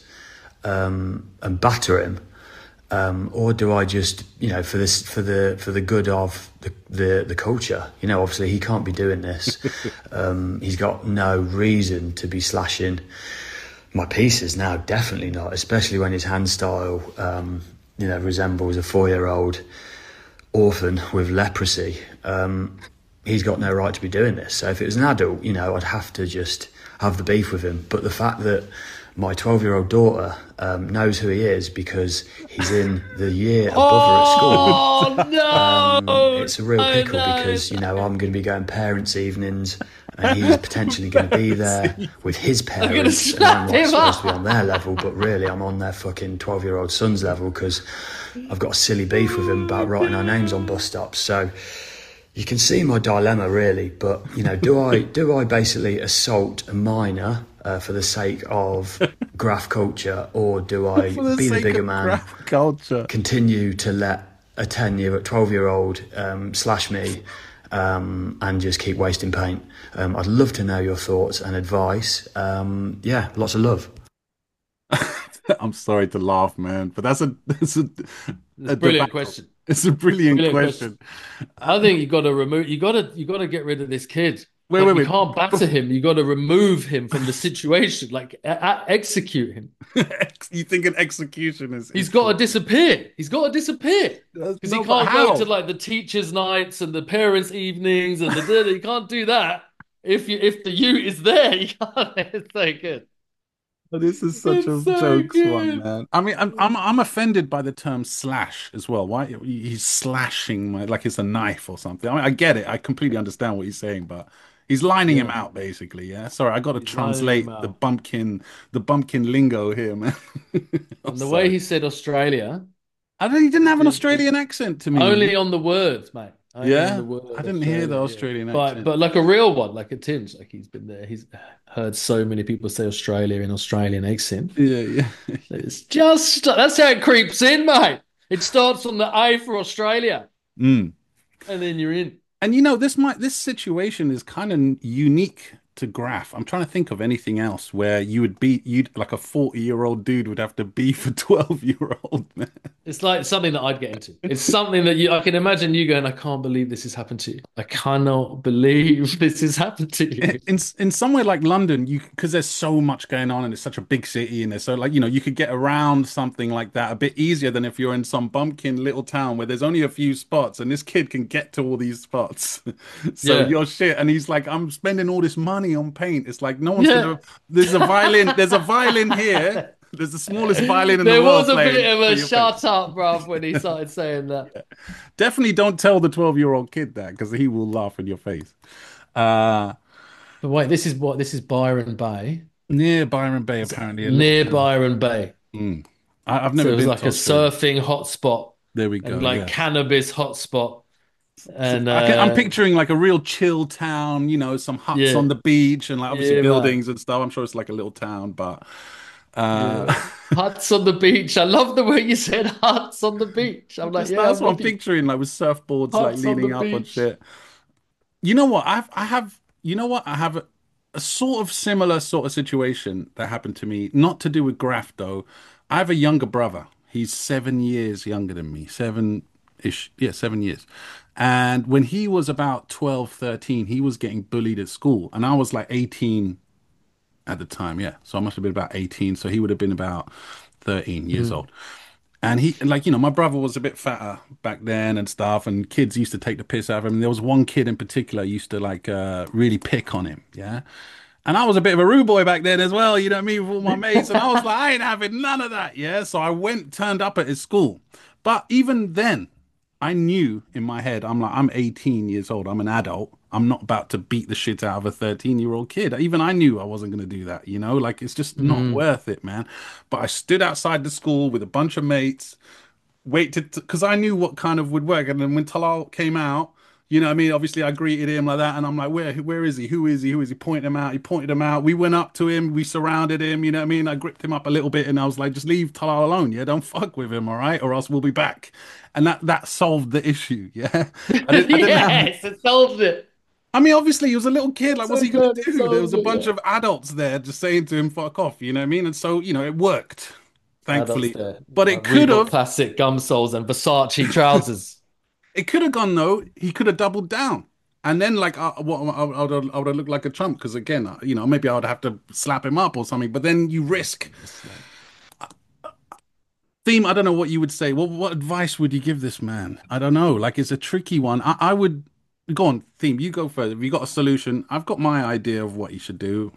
And batter him, or do I just, you know, for the good of the culture, you know, obviously he can't be doing this. He's got no reason to be slashing my pieces now, definitely not, especially when his hand style, you know, resembles a 4-year-old orphan with leprosy. He's got no right to be doing this. So if it was an adult, you know, I'd have to just have the beef with him. But the fact that my 12-year-old daughter knows who he is because he's in the year above her at school. Oh, no! It's a real pickle because, you know, I'm going to be going parents' evenings and he's potentially going to be there with his parents. And I'm not supposed to be on their level, but really I'm on their fucking 12-year-old son's level because I've got a silly beef with him about writing our names on bus stops. So you can see my dilemma, really. But, you know, do I basically assault a minor for the sake of graph culture, or do I be the bigger man, culture, continue to let a 12-year-old slash me, and just keep wasting paint? I'd love to know your thoughts and advice. Yeah, lots of love. I'm sorry to laugh, man, but that's a brilliant question. It's a brilliant question. I think you got to get rid of this kid. Wait. You can't batter him. You got to remove him from the situation. Like execute him. You think an execution is? He's got to disappear. He's got to disappear because he can't go to like the teachers' nights and the parents' evenings and he can't do that. If the ute is there, you can't. It's so good. This is such a jokes one, man. I mean, I'm offended by the term slash as well. Why he's slashing like it's a knife or something? I mean, I get it. I completely understand what he's saying, but he's lining him out basically. Yeah. Sorry, I got to translate the bumpkin lingo here, man. And the way he said Australia, he didn't have an Australian accent to me. Only on the words, mate. I didn't hear the Australian accent. But like a real one, like a tinge. Like he's been there. He's heard so many people say Australia in Australian accent. Yeah. It's just, that's how it creeps in, mate. It starts on the A for Australia. And then you're in. And you know, this situation is kind of unique to graph. I'm trying to think of anything else where you'd like a 40-year-old dude would have to beef a 12-year-old man. It's like something that I'd get into. It's something that I can imagine you going, I can't believe this has happened to you. I cannot believe this has happened to you. In somewhere like London, because there's so much going on and it's such a big city and there's so, like, you know, you could get around something like that a bit easier than if you're in some bumpkin little town where there's only a few spots and this kid can get to all these spots. So you're shit. And he's like, I'm spending all this money on paint. It's like no one's gonna. There's a violin here. There's the smallest violin in the world. There was a bit of a shut up, bruv, when he started saying that. Definitely don't tell the 12-year-old kid that because he will laugh in your face. But wait, this is Byron Bay. Near Byron Bay, apparently. Near Byron Bay. I've never been. It was like a surfing hotspot. There we go. And like cannabis hotspot. And I'm picturing like a real chill town, you know, some huts on the beach and like obviously buildings and stuff. I'm sure it's like a little town, but huts on the beach. I love the way you said huts on the beach. I'm like, that's what I'm picturing, like with surfboards like leaning up on shit. You know what? I have a sort of similar sort of situation that happened to me, not to do with graph though. I have a younger brother. He's 7 years younger than me. ish. Yeah, 7 years. And when he was about 12, 13, he was getting bullied at school. And I was like 18 at the time. Yeah. So I must have been about 18. So he would have been about 13 years Mm. old. And he, like, my brother was a bit fatter back then and stuff. And kids used to take the piss out of him. And there was one kid in particular used to like really pick on him. Yeah. And I was a bit of a rude boy back then as well, you know what I mean, with all my mates. And I was like, I ain't having none of that, yeah. So I turned up at his school. But even then, I knew in my head, I'm like, I'm 18 years old. I'm an adult. I'm not about to beat the shit out of a 13-year-old kid. Even I knew I wasn't going to do that, like it's just not Mm. worth it, man. But I stood outside the school with a bunch of mates, waited because I knew what kind of would work. And then when Talal came out, you know what I mean? Obviously, I greeted him like that, and I'm like, where is he? Who is he? Who is he? Point him out. He pointed him out. We went up to him. We surrounded him. You know what I mean? I gripped him up a little bit, and I was like, just leave Talal alone. Yeah, don't fuck with him, all right? Or else we'll be back. And that solved the issue. Yeah, I didn't have. Yes, it solves it. I mean, obviously, he was a little kid. Like, what's So he gonna good. It do? There was solves a it. bunch Yeah. of adults there just saying to him, "Fuck off." You know what I mean? And so, it worked, Adults thankfully. there. But it could Reebok have. classic gum soles and Versace trousers. It could have gone though. He could have doubled down, and then like I would have looked like a chump because again, maybe I would have to slap him up or something. But then you risk. Theme. I don't know what you would say. What advice would you give this man? I don't know. Like it's a tricky one. I would go on. Theme. You go further. Have you got a solution? I've got my idea of what you should do.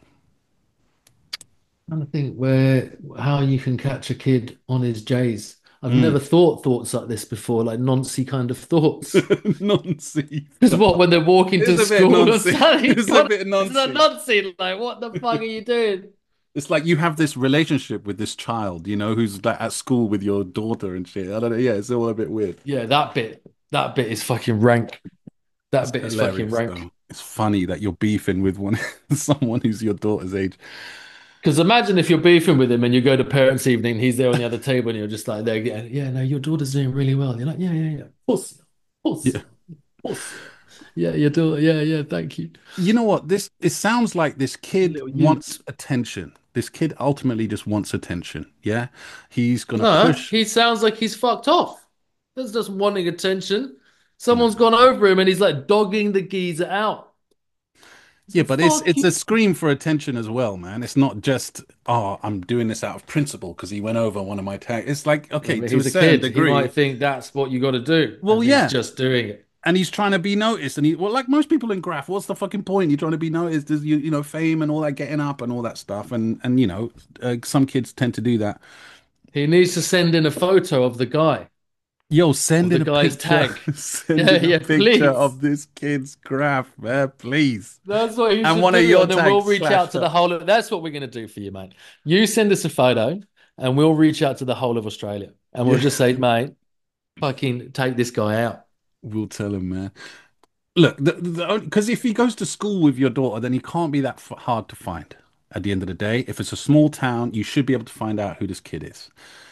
Trying to think how you can catch a kid on his J's. I've Mm. never thought thoughts like this before, like noncy kind of thoughts. Nonsense. Because what when they're walking to It's a bit school or nonsense. something, It's a bit it's not nonsense. noncy. Like, what the fuck are you doing? It's like you have this relationship with this child, who's like at school with your daughter and shit. I don't know. Yeah, it's all a bit weird. Yeah, that bit is fucking rank. It's That bit is fucking hilarious rank. though. It's funny that you're beefing with someone who's your daughter's age. Because imagine if you're beefing with him and you go to parents' evening, he's there on the other table, and you're just like, there, yeah, no, your daughter's doing really well. And you're like, yeah, of course, Yeah. of course. Yeah, your daughter, yeah, thank you. You know what? It sounds like this kid Little you. wants attention. This kid ultimately just wants attention. Yeah. He's gonna No, push. he sounds like he's fucked off. That's just wanting attention. Someone's gone over him and he's like dogging the geezer out. Yeah, but it's Fuck it's you. a scream for attention as well, man. It's not just, oh, I'm doing this out of principle because he went over one of my tags. It's like, Yeah, okay, but to a he's a certain kid. He degree. might think that's what you got to do. Well, And yeah. he's just doing it. And he's trying to be noticed. And like most people in graph, what's the fucking point? You're trying to be noticed. There's fame and all that getting up and all that stuff. And some kids tend to do that. He needs to send in a photo of the guy, Yo, of send the in a guy's picture. tag. Send Yeah, in a yeah, picture please. of this kid's graph, man, please. That's what you And should one of do. your And then we'll tags reach out to the slashed whole of, that's what we're going to do for you, mate. You send us a photo and we'll reach out to the whole of Australia. And we'll Yeah. just say, mate, fucking take this guy out. We'll tell him, man. Look, because if he goes to school with your daughter, then he can't be that hard to find. At the end of the day, if it's a small town, you should be able to find out who this kid is.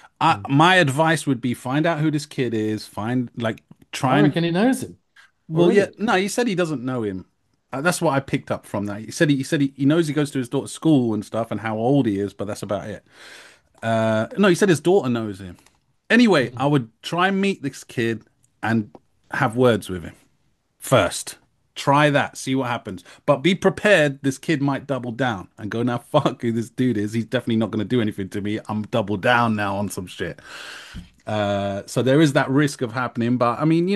My advice would be find out who this kid is. Try I and reckon he knows him well, yeah. already. No, he said he doesn't know him. That's what I picked up from that. He knows he goes to his daughter's school and stuff and how old he is, but that's about it. No, he said his daughter knows him. Anyway, I would try and meet this kid and have words with him first. Try that, see what happens. But be prepared, this kid might double down and go, now fuck who this dude is. He's definitely not going to do anything to me. I'm double down now on some shit. So there is that risk of happening. But I mean,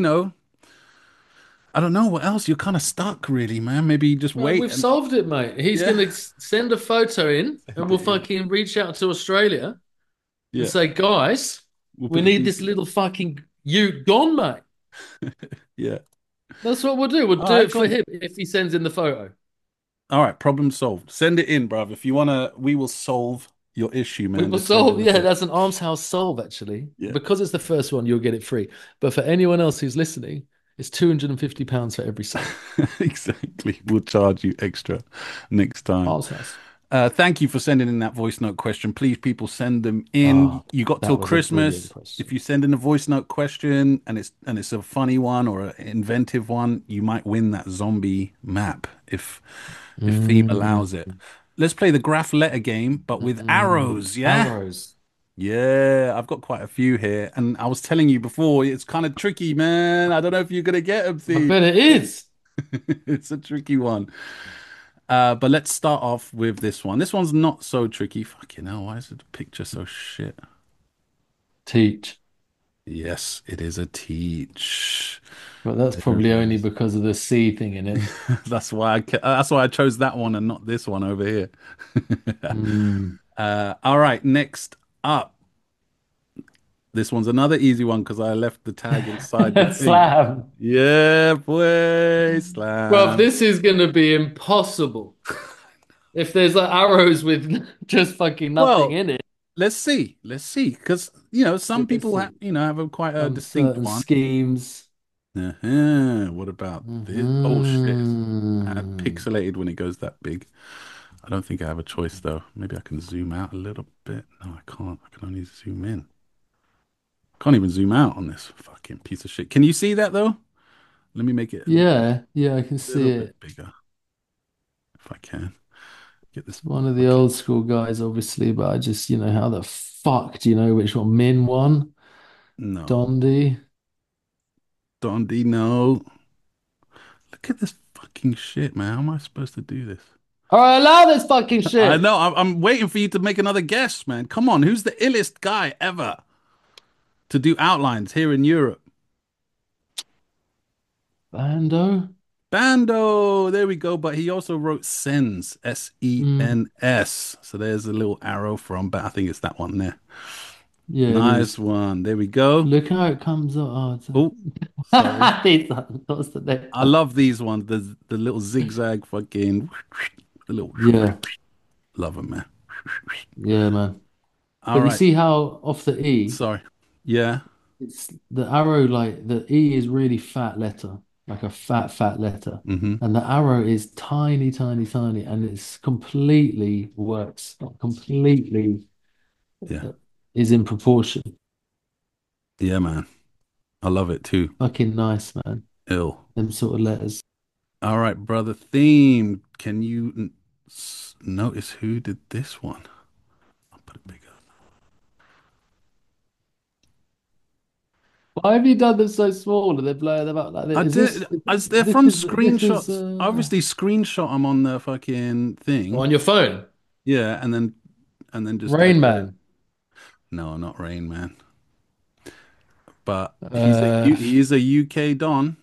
I don't know what else. You're kind of stuck, really, man. Maybe you just Well, wait. we've solved it, mate. He's Yeah. going to send a photo in and we'll fucking reach out to Australia Yeah, and say, guys, we'll we put need this little fucking you gone, mate. Yeah. That's what we'll do. We'll All do right, it for cool. him if he sends in the photo. All right, problem solved. Send it in, bruv. If you wanna, we will solve your issue, man. We will Just send solve. it Yeah, in. that's an Arms House solve, actually. Yeah. Because it's the first one, you'll get it free. But for anyone else who's listening, it's £250 for every sale. Exactly. We'll charge you extra next time. Arms House. Thank you for sending in that voice note question. Please, people, send them in. Oh, You got that till was a Christmas. brilliant question. If you send in a voice note question and it's a funny one or an inventive one, you might win that zombie map if theme allows it. Let's play the graph letter game, but with arrows. Yeah. Arrows. Yeah, I've got quite a few here, and I was telling you before, it's kind of tricky, man. I don't know if you're gonna get them, I Steve. bet it is. It's a tricky one. But let's start off with this one. This one's not so tricky. Fucking hell, why is the picture so shit? Teach. Yes, it is a teach. But that's There probably it only is. because of the C thing in it. That's why I chose that one and not this one over here. Mm. All right, next up. This one's another easy one because I left the tag inside the thing. Slam. Yeah, boy, Well, slam. this is going to be impossible if there's like arrows with just fucking nothing Well, in it. let's see. Let's see. Because, some Let's people have, see. have a quite a Some distinct certain one. schemes. What about this? Oh, shit. It's Mhm. pixelated when it goes that big. I don't think I have a choice, though. Maybe I can zoom out a little bit. No, I can't. I can only zoom in. Can't even zoom out on this fucking piece of shit. Can you see that, though? Let me make it a Yeah, yeah, I can see little bit it. bigger if I can. Get this One of the fucking. old school guys, obviously, but I just, how the fuck do you know which one? Min one? No. Dondi? Dondi, no. Look at this fucking shit, man. How am I supposed to do this? All right, allow this fucking I shit. know. I'm waiting for you to make another guess, man. Come on. Who's the illest guy ever to do outlines here in Europe? Bando? Bando. There we go. But he also wrote Sens, Mm, Sens. So there's a little arrow from, but I think it's that one there. yeah, it Nice is. one. There we go. Look how it comes up. Oh, Oh, sorry. what's the next I one? love these ones. The little zigzag fucking, the little, Yeah, love them, man. yeah, man. All But you right. see how off the E, Sorry. Yeah. it's the arrow, like the E is really fat letter, like a fat letter. Hmm. And the arrow is tiny, tiny, tiny, and it's completely works, completely Yeah. uh, is in proportion. Yeah, man. I love it too. Fucking nice, man. Ill. Them sort of letters. All right, brother. Theme. Can you notice who did this one? I'll put it bigger. Why have you done them so small and then blow them up like I this? Is did. this They're this from this is screenshots. Obviously, screenshot them on the fucking thing. on your phone? Yeah, and then just Rain upload it. Man. No, not Rain Man. But Uh, he is a UK Don.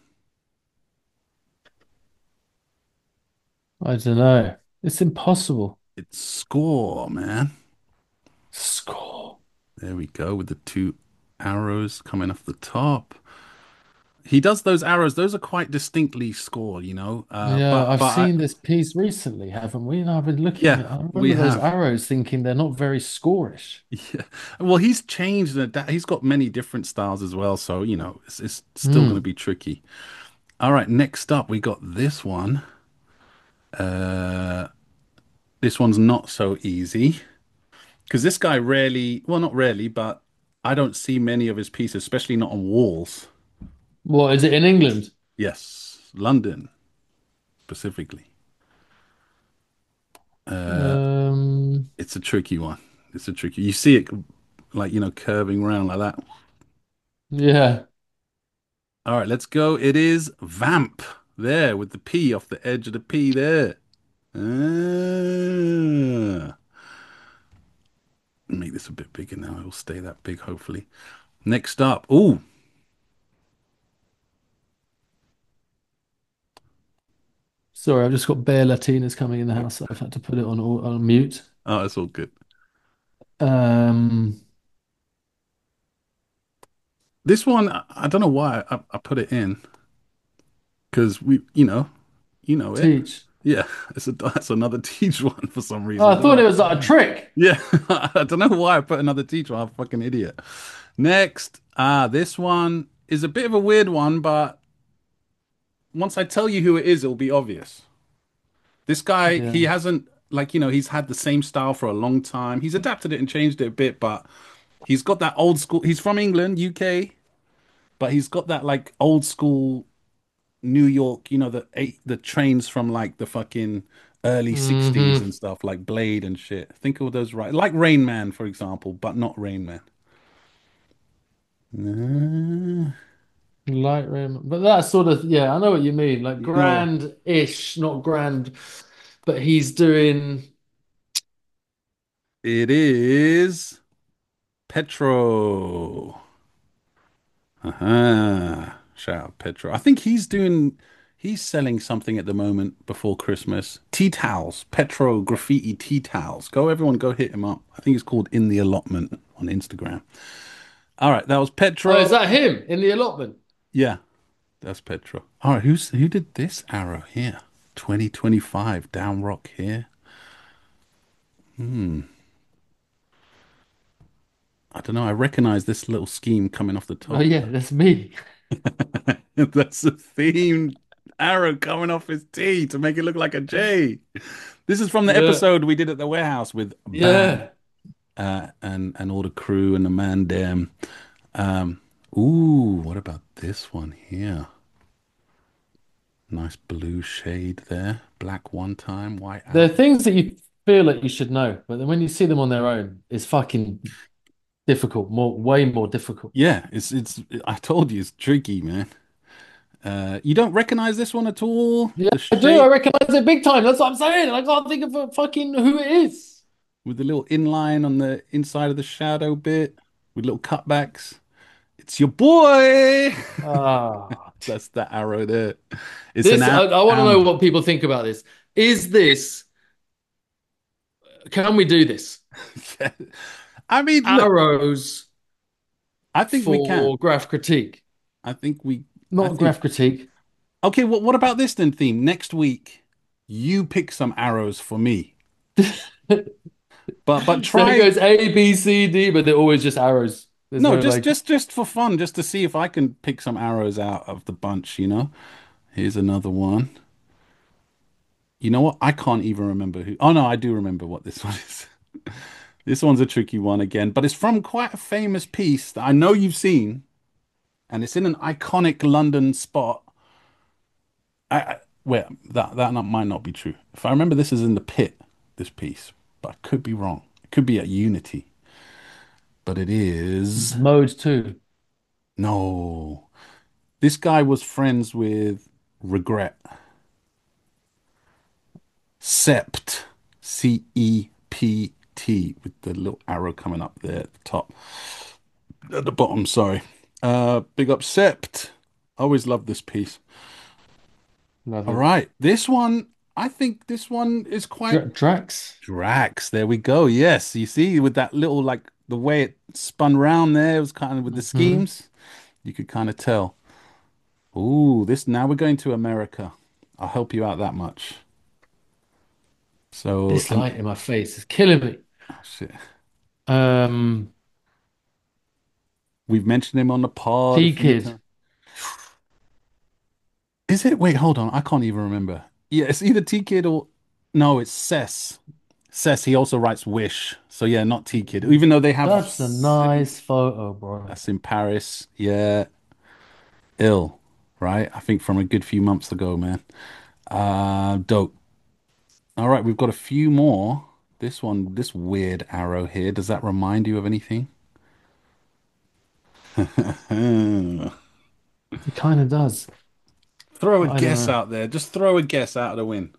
I don't know. It's impossible. It's Score, man. Score. There we go with the two arrows coming off the top. He does those arrows. Those are quite distinctly Score, you know. Yeah, But I've but seen this piece recently, haven't we? And I've been looking yeah, at. I we remember those have. arrows, thinking they're not very scorish. Yeah. Well, he's changed that. He's got many different styles as well. So, it's still going to Hmm. be tricky. All right. Next up, we got this one. Uh, this one's not so easy because this guy rarely, well, not rarely, but I don't see many of his pieces, especially not on walls. What is it in England? Yes. London specifically. Uh, Um, it's a tricky one. It's a tricky. You see it like, curving around like that. yeah. All right, let's go. It is Vamp there with the P off the edge of the P there. Ah. Make this a bit bigger now. It will stay that big, hopefully. Next up. Oh, Sorry, I've just got bare Latinas coming in the house, so I've had to put it on mute. oh, it's all good. Um, This one, I don't know why I put it in because you know it. teach. Yeah, that's another teach one for some Oh, reason. I I don't thought it know. was like a trick. Yeah, I don't know why I put another teacher. I'm a fucking idiot. Next, this one is a bit of a weird one, but once I tell you who it is, it'll be obvious. This guy, Yeah. he hasn't he's had the same style for a long time. He's adapted it and changed it a bit, but he's got that old school. He's from England, UK, but he's got that like old school New York. The trains from like the fucking early 60s Hmm. and stuff like Blade and shit. Think of those right, like Rain Man, for example, but not Rain Man. No, Light rim, but that sort of, yeah, I know what you mean. Like no, grand-ish, not grand, but he's doing. it is Petro. Shout out Petro. I think he's selling something at the moment before Christmas. Tea towels, Petro graffiti tea towels. Everyone go hit him up. I think it's called In the Allotment on Instagram. All right, that was Oh, is Petro. that him in the allotment? Yeah, that's Petro. All right, who did this arrow here? 2025 down rock here. I don't know. I recognize this little scheme coming off the Oh top. yeah, that's me. That's a themed arrow coming off his T to make it look like a J. This is from the Yeah, episode we did at the warehouse with Bam yeah. and all the crew and the man dem. Um, ooh, what about this one here? Nice blue shade there. Black one time, white There are out. things that you feel like you should know, but then when you see them on their own, it's fucking difficult, way more difficult. Yeah, it's I told you it's tricky, man. You don't recognize this one at all? Yeah, The I do. I shape recognize it big time. That's what I'm saying. I can't think of fucking who it is. with the little inline on the inside of the shadow bit with little cutbacks. It's your boy. Ah, That's the arrow there. It's an this I want to know am. what people think about this. Is this? Can we do this? I mean, look, Arrows I think we can. for graph critique, I think we. I not think. graph critique. Okay, what about this then? Theme next week. You pick some arrows for me, but So it try goes A, B, C, D, but they're always just arrows. There's no, no just like. just just for fun, just to see if I can pick some arrows out of the bunch. Here's another one. You know what? I can't even remember who. Oh no, I do remember what this one is. This one's a tricky one again, but it's from quite a famous piece that I know you've seen, and it's in an iconic London spot. Well, that might not be true. If I remember, this is in the pit, this piece, but I could be wrong. It could be at Unity, but it is Mode 2. no. This guy was friends with Regret. Sept, Cept, with the little arrow coming up there at the top, at the bottom. Sorry. Big up Sept. Always love this piece. Love All it. right, this one. I think this one is quite Drax. Drax. There we go. Yes, you see, with that little like the way it spun round there, it was kind of with the Hmm. schemes. You could kind of tell. Ooh, this now we're going to America. I'll help you out that much. So, This light in my face is killing me. oh, shit. Um, We've mentioned him on the pod a T few Kid. times. Is it? Wait, hold on. I can't even remember. Yeah, it's either T Kid or no, it's Cess. Cess. He also writes Wish. So yeah, not T Kid. Even though they have That's a nice photo, bro. that's in Paris. Yeah, ill, right? I think from a good few months ago, man. Dope. All right, we've got a few more. This one, this weird arrow here. Does that remind you of anything? It kind of does, Throw a but I don't guess know. out there. Just throw a guess out of the wind.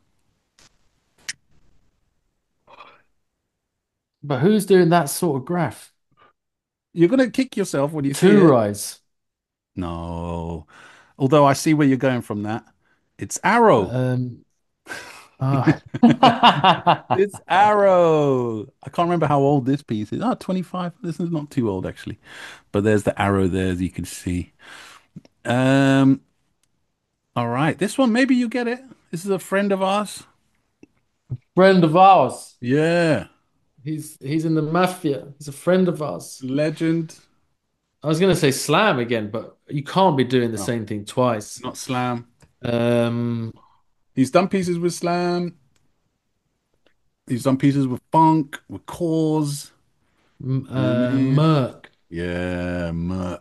But who's doing that sort of graph? You're gonna kick yourself when you see Two it. rise. No. Although I see where you're going from that. It's Arrow. Um, ah. It's Arrow. I can't remember how old this piece is. Oh, 25. This is not too old actually. But there's the arrow there as you can see. Um, all right. This one, maybe you get it. This is a friend of ours. Friend of ours. Yeah. He's in the mafia. He's a friend of ours. Legend. I was gonna say Slam again, but you can't be doing the No, same thing twice. not Slam. Um, He's done pieces with Slam. He's done pieces with Funk, with Cause. You know what I mean? Merc. Yeah, Merc.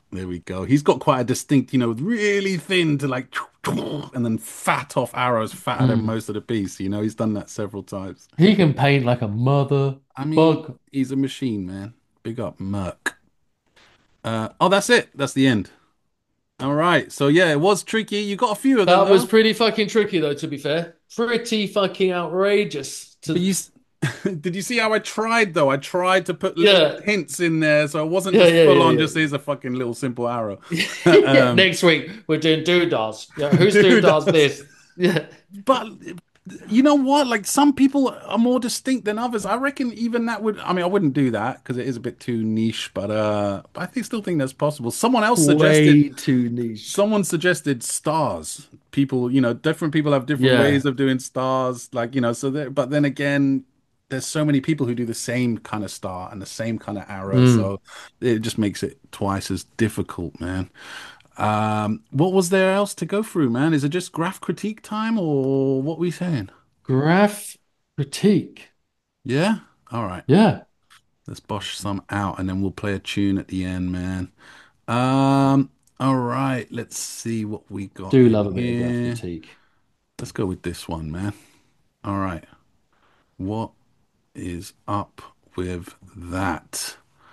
There we go. He's got quite a distinct, really thin to like, and then fat off arrows, fatter than Mm. most of the piece. He's done that several times. He can paint like a mother I mean, bug. he's a machine, man. Big up, Merc. Oh, that's it. That's the end. All right. So yeah, it was tricky. You got a few of them That was though. pretty fucking tricky, though, to be fair. Pretty fucking outrageous. But did you see how I tried though? I tried to put little Yeah. hints in there, so it wasn't Yeah, just yeah, full yeah, on. yeah. Just here's a fucking little simple arrow. Yeah, next week we're doing doodahs. Yeah, whose doodahs Doodahs. this? Yeah. But you know what? Like some people are more distinct than others. I reckon even that would. I mean, I wouldn't do that because it is a bit too niche. But still think that's possible. Way too niche. Someone suggested stars. People, different people have different Yeah. ways of doing stars. Like so. But then again, there's so many people who do the same kind of star and the same kind of arrow. Mm. So it just makes it twice as difficult, man. What was there else to go through, man? Is it just graph critique time or what we saying? Graph critique. Yeah? All right. Yeah. Let's bosh some out and then we'll play a tune at the end, man. All right. Let's see what we got Do in love a bit of graph here. critique. Let's go with this one, man. All right. What is up with that?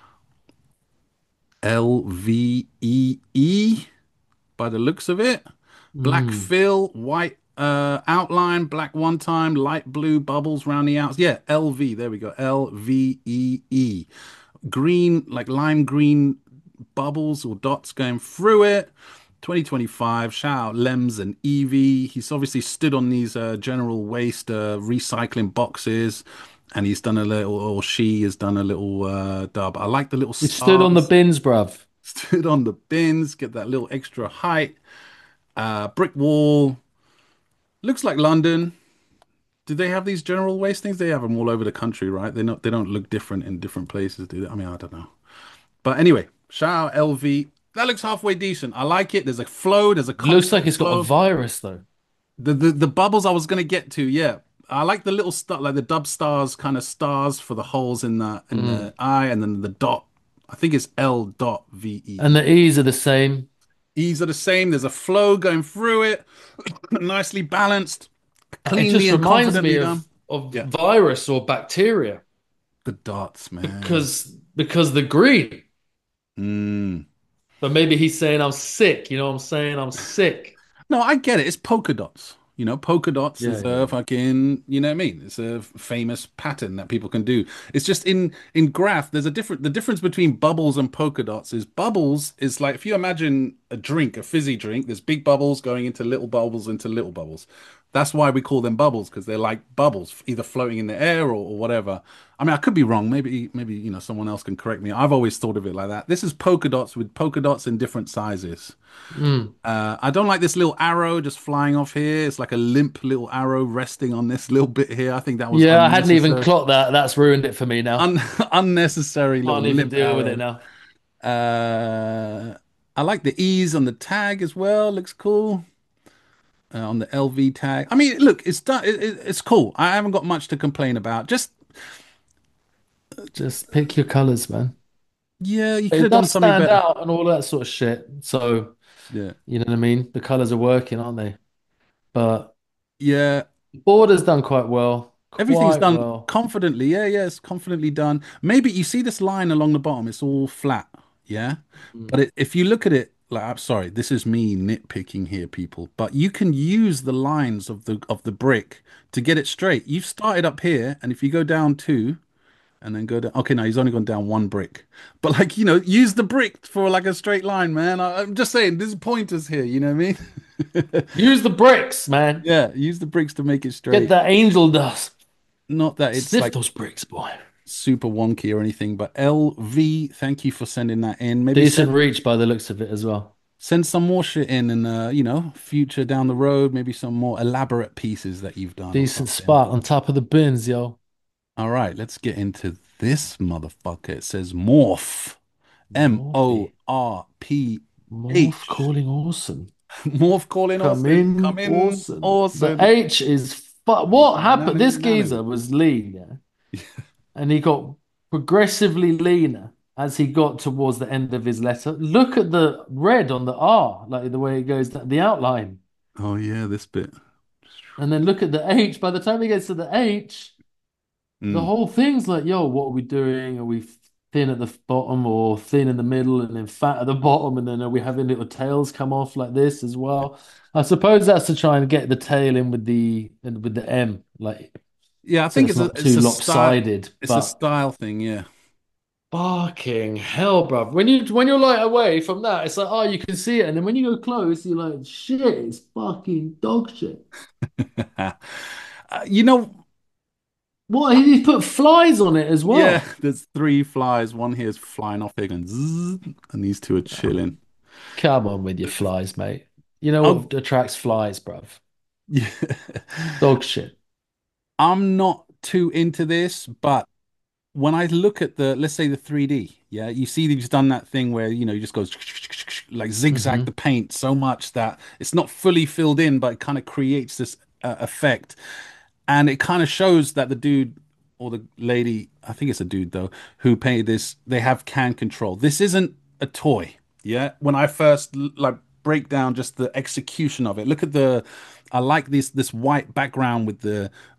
LVEE by the looks of it. Black Mm. fill, white outline, black one time, light blue bubbles around the outs. Yeah, LV. There we go. LVEE. Green, like lime green bubbles or dots going through it. 2025. Shout out Lems and Evie. He's obviously stood on these general waste recycling boxes. And he's done a little, or she has done a little dub. I like the little It stood on the stars. bins, bruv. Stood on the bins, get that little extra height. Brick wall. Looks like London. Do they have these general waste things? They have them all over the country, right? They don't look different in different places, do they? I mean, I don't know. But anyway, shout out LV. That looks halfway decent. I like it. There's a flow, there's a Looks like constant it's got a flow. virus, though. The bubbles I was gonna get to, yeah. I like the little star, like the dub stars, kind of stars for the holes in the eye, and then the dot. I think it's L dot VE. And the E's are the same. E's are the same. There's a flow going through it, nicely balanced, It cleanly just and reminds confidently me done. of Yeah, virus or bacteria the dots, man. because the green. Mm. But maybe he's saying I'm sick. You know what I'm saying? I'm sick. No, I get it. It's polka dots. Polka dots Yeah, is yeah. a fucking, what I mean? It's a famous pattern that people can do. It's just in graph, there's the difference between bubbles and polka dots is bubbles is like if you imagine a drink, a fizzy drink, there's big bubbles going into little bubbles into little bubbles. That's why we call them bubbles because they're like bubbles, either floating in the air or whatever. I mean, I could be wrong. Maybe someone else can correct me. I've always thought of it like that. This is polka dots with polka dots in different sizes. Mm. I don't like this little arrow just flying off here. It's like a limp little arrow resting on this little bit here. I think that was Yeah, I hadn't even unnecessary. clocked that. That's ruined it for me now. Unnecessary little Can't even limp deal with arrow. it now. I like the ease on the tag as well. Looks cool. On the LV tag. I mean, look, it's done. It's cool. I haven't got much to complain about. Just Just pick your colors, man. yeah, you could It have done does something stand better. out and all that sort of shit. So, Yeah, you know what I mean? The colors are working, aren't they? But yeah. the border's done quite well. Everything's Quite done well. confidently. Yeah, yeah, it's confidently done. Maybe you see this line along the bottom, it's all flat. Yeah. Mm. But if you look at it, like I'm sorry, this is me nitpicking here, people, but you can use the lines of the brick to get it straight. You've started up here, and if you go down two and then go down, okay, now he's only gone down one brick. But like, use the brick for like a straight line, man. I'm just saying, there's pointers here, you know what I mean? Use the bricks, man. Yeah, use the bricks to make it Get straight. that angel dust. Not that it's Sniff like those bricks, boy. super wonky or anything, but LV, thank you for sending that in. Maybe Decent reach by the looks of it as well. send some more shit in and future down the road, maybe some more elaborate pieces that you've done or Decent something. spot on top of the bins, yo. All right, let's get into this motherfucker. It says Morph. MORPH. Morph calling awesome. Morph calling Come awesome. in, Come in awesome. awesome. The H is what happened? Nanny, This nanny. geezer was lean, yeah, and he got progressively leaner as he got towards the end of his letter. Look at the red on the R, like the way it goes, the outline. Oh yeah, this bit. And then look at the H. By the time he gets to the H, the Mm. whole thing's like, yo, what are we doing? Are we thin at the bottom or thin in the middle and then fat at the bottom? And then are we having little tails come off like this as well? I suppose that's to try and get the tail in with the M, like Yeah, I so think it's not it's too a style. lopsided. It's a But style thing. Yeah. fucking hell, bruv. When you're like away from that, it's like, oh, you can see it. And then when you go close, you're like, shit, it's fucking dog shit. You know, What? He put flies on it as yeah, well. there's three flies. One here is flying off here and zzz, and these two are chilling. Come on with your flies, mate. You know Oh, what attracts flies, bruv? yeah. Dog shit. I'm not too into this, but when I look at let's say the 3D, yeah, you see he's done that thing where, he just goes like zigzag Hmm. the paint so much that it's not fully filled in, but it kind of creates this effect. And it kind of shows that the dude or the lady, I think it's a dude though, who painted this, they have can control. This isn't a toy. Yeah. When I first like break down just the execution of it, look at I like this white background with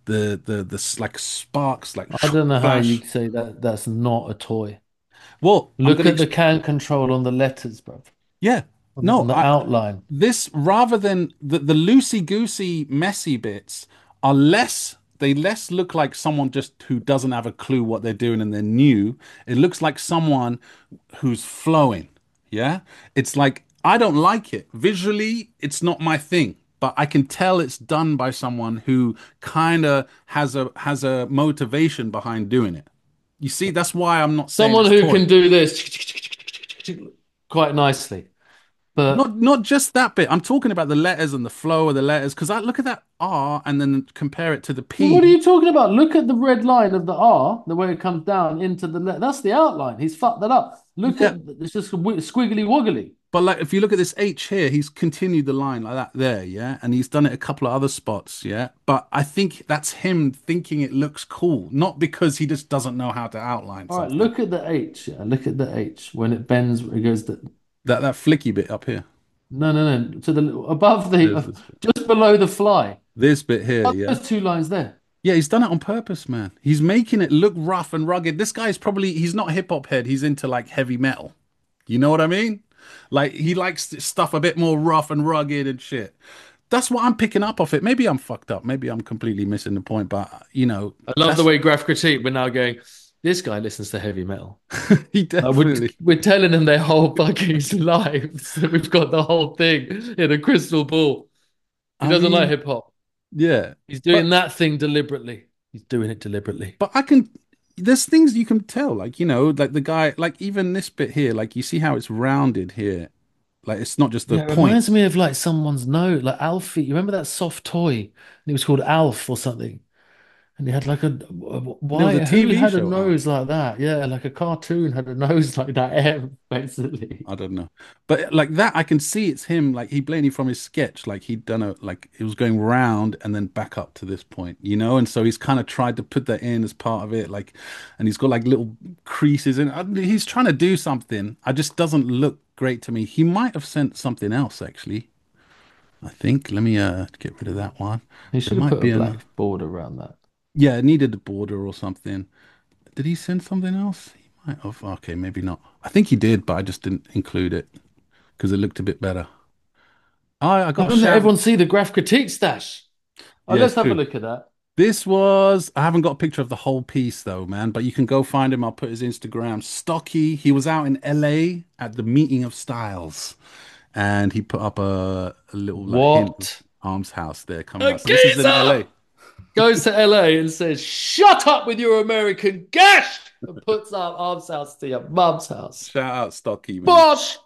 like sparks, like I don't know how flash. you say that that's not a toy. Well, I'm Look gonna, at the can control on the letters, bruv. yeah, On no, the outline. this rather than the loosey goosey messy bits are they less look like someone just who doesn't have a clue what they're doing and they're new. It looks like someone who's flowing. Yeah. It's like I don't like it. Visually, it's not my thing. But I can tell it's done by someone who kind of has a motivation behind doing it. You see, that's why I'm not saying Someone it's who toy. can do this quite nicely. But Not just that bit. I'm talking about the letters and the flow of the letters. Because I look at that R and then compare it to the what are P. you talking about? Look at the red line of the R, the way it comes down into the that's the outline. He's fucked that up. Look Yeah, at it's just squiggly woggly. but like if you look at this H here, he's continued the line like that there, yeah, and he's done it a couple of other spots, yeah. But I think that's him thinking it looks cool, not because he just doesn't know how to outline All right, something. look at the H. Yeah, look at the H when it bends. It goes That flicky bit up here. no to the above There's the this bit. just below the fly. This bit here, yeah. Those two lines there. Yeah, he's done it on purpose, man. He's making it look rough and rugged. This guy's probably he's not a hip hop head, he's into like heavy metal. You know what I mean? Like he likes stuff a bit more rough and rugged and shit. That's what I'm picking up off it. Maybe I'm fucked up. Maybe I'm completely missing the point, but I love the that's way Graph Critique. We're now going. This guy listens to heavy metal. he definitely. We're telling them their whole fucking lives. We've got the whole thing in a crystal ball. He I doesn't like mean, hip hop. yeah. He's But doing that thing deliberately. He's doing it deliberately. but I can there's things you can tell, like, like the guy, like even this bit here, like you see how it's rounded here. Like it's not just the Yeah, it point. reminds me of like someone's nose, like Alfie. You remember that soft toy? And it was called Alf or something. And he had like There was why? a Who TV had a show out. nose like that? Yeah, like a cartoon had a nose like that. Basically. I don't know. But like that, I can see it's him. Like he blatantly from his sketch, like he'd done like it was going round and then back up to this point, And so he's kind of tried to put that in as part of it, like, and he's got like little creases in. He's trying to do something. I just doesn't look great to me. He might have sent something else actually. I think. Let me get rid of that one. He There should have might put a be another. black border around that. Yeah, it needed a border or something. Did he send something else? He might have. Okay, maybe not. I think he did, but I just didn't include it because it looked a bit better. I Why got a don't let shout. everyone see the Graph Critique stash? Oh, Yeah, it's let's have a true. look at that. I haven't got a picture of the whole piece though, man, but you can go find him. I'll put his Instagram. Stocky. He was out in LA at the meeting of styles and he put up a little like hint of What? Arms House there coming A out. So this is in geezer LA. goes to LA and says, "Shut up with your American gash," and puts up Arms House to your mum's house. Shout out Stocky, man. Bosh!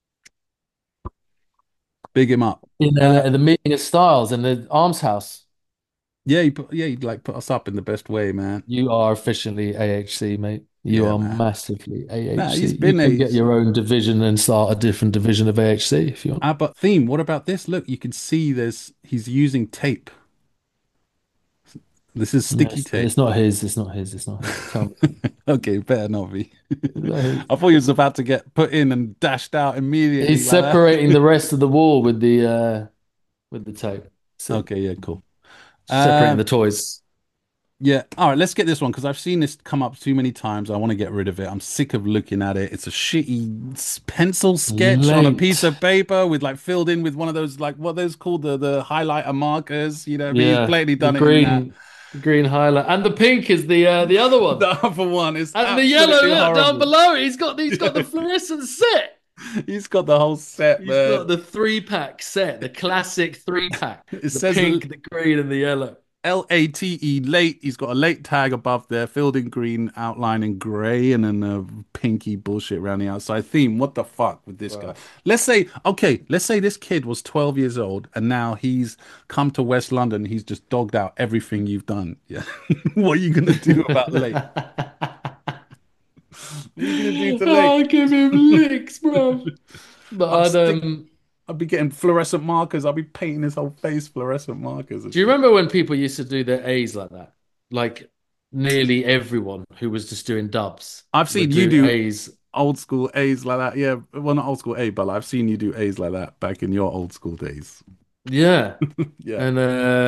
Big him up. In the meeting of styles in the Arms House. Yeah, he'd like put us up in the best way, man. You are officially AHC, mate. You Yeah, are man. massively Nah, AHC. You can get your own division and start a different division of AHC if you want. But theme, what about this? Look, you can see he's using tape. This is No, sticky tape. it's not his. It's not his. It's not his. Tell me. Okay, better not be. It's not his. I thought he was about to get put in and dashed out immediately He's like that. separating the rest of the wall with the tape. So Okay, yeah, cool. separating Um, the toys. yeah, all right, let's get this one because I've seen this come up too many times. I want to get rid of it. I'm sick of looking at it. It's a shitty pencil sketch on a piece Late. of paper with like filled in with one of those like what are those called the highlighter markers. You know what I mean? He's Yeah, blatantly done it in that. the green highlight, and the pink is the other one, The other one is and the yellow. absolutely Look down horrible. below. He's got the fluorescent set. He's got the whole set, He's got man. the 3-pack set, the classic 3-pack, It the says pink, the green, and the yellow. LATE late. He's got a late tag above there, filled in green, outline in grey, and then a pinky bullshit around the outside theme. What the fuck with this guy? Right. Let's say this kid was 12 years old and now he's come to West London. He's just dogged out everything you've done. Yeah. What are you gonna do about late? What are you gonna do to Oh, late? give him licks, bro. I'd But stick. I'd be getting fluorescent markers. I'll be painting his whole face fluorescent markers and do you shit. remember when people used to do their A's like that? Like nearly everyone who was just doing dubs I've would seen you do do A's. old school A's like that. Yeah, well, not old school A, but I've seen you do A's like that back in your old school days. Yeah. Yeah. And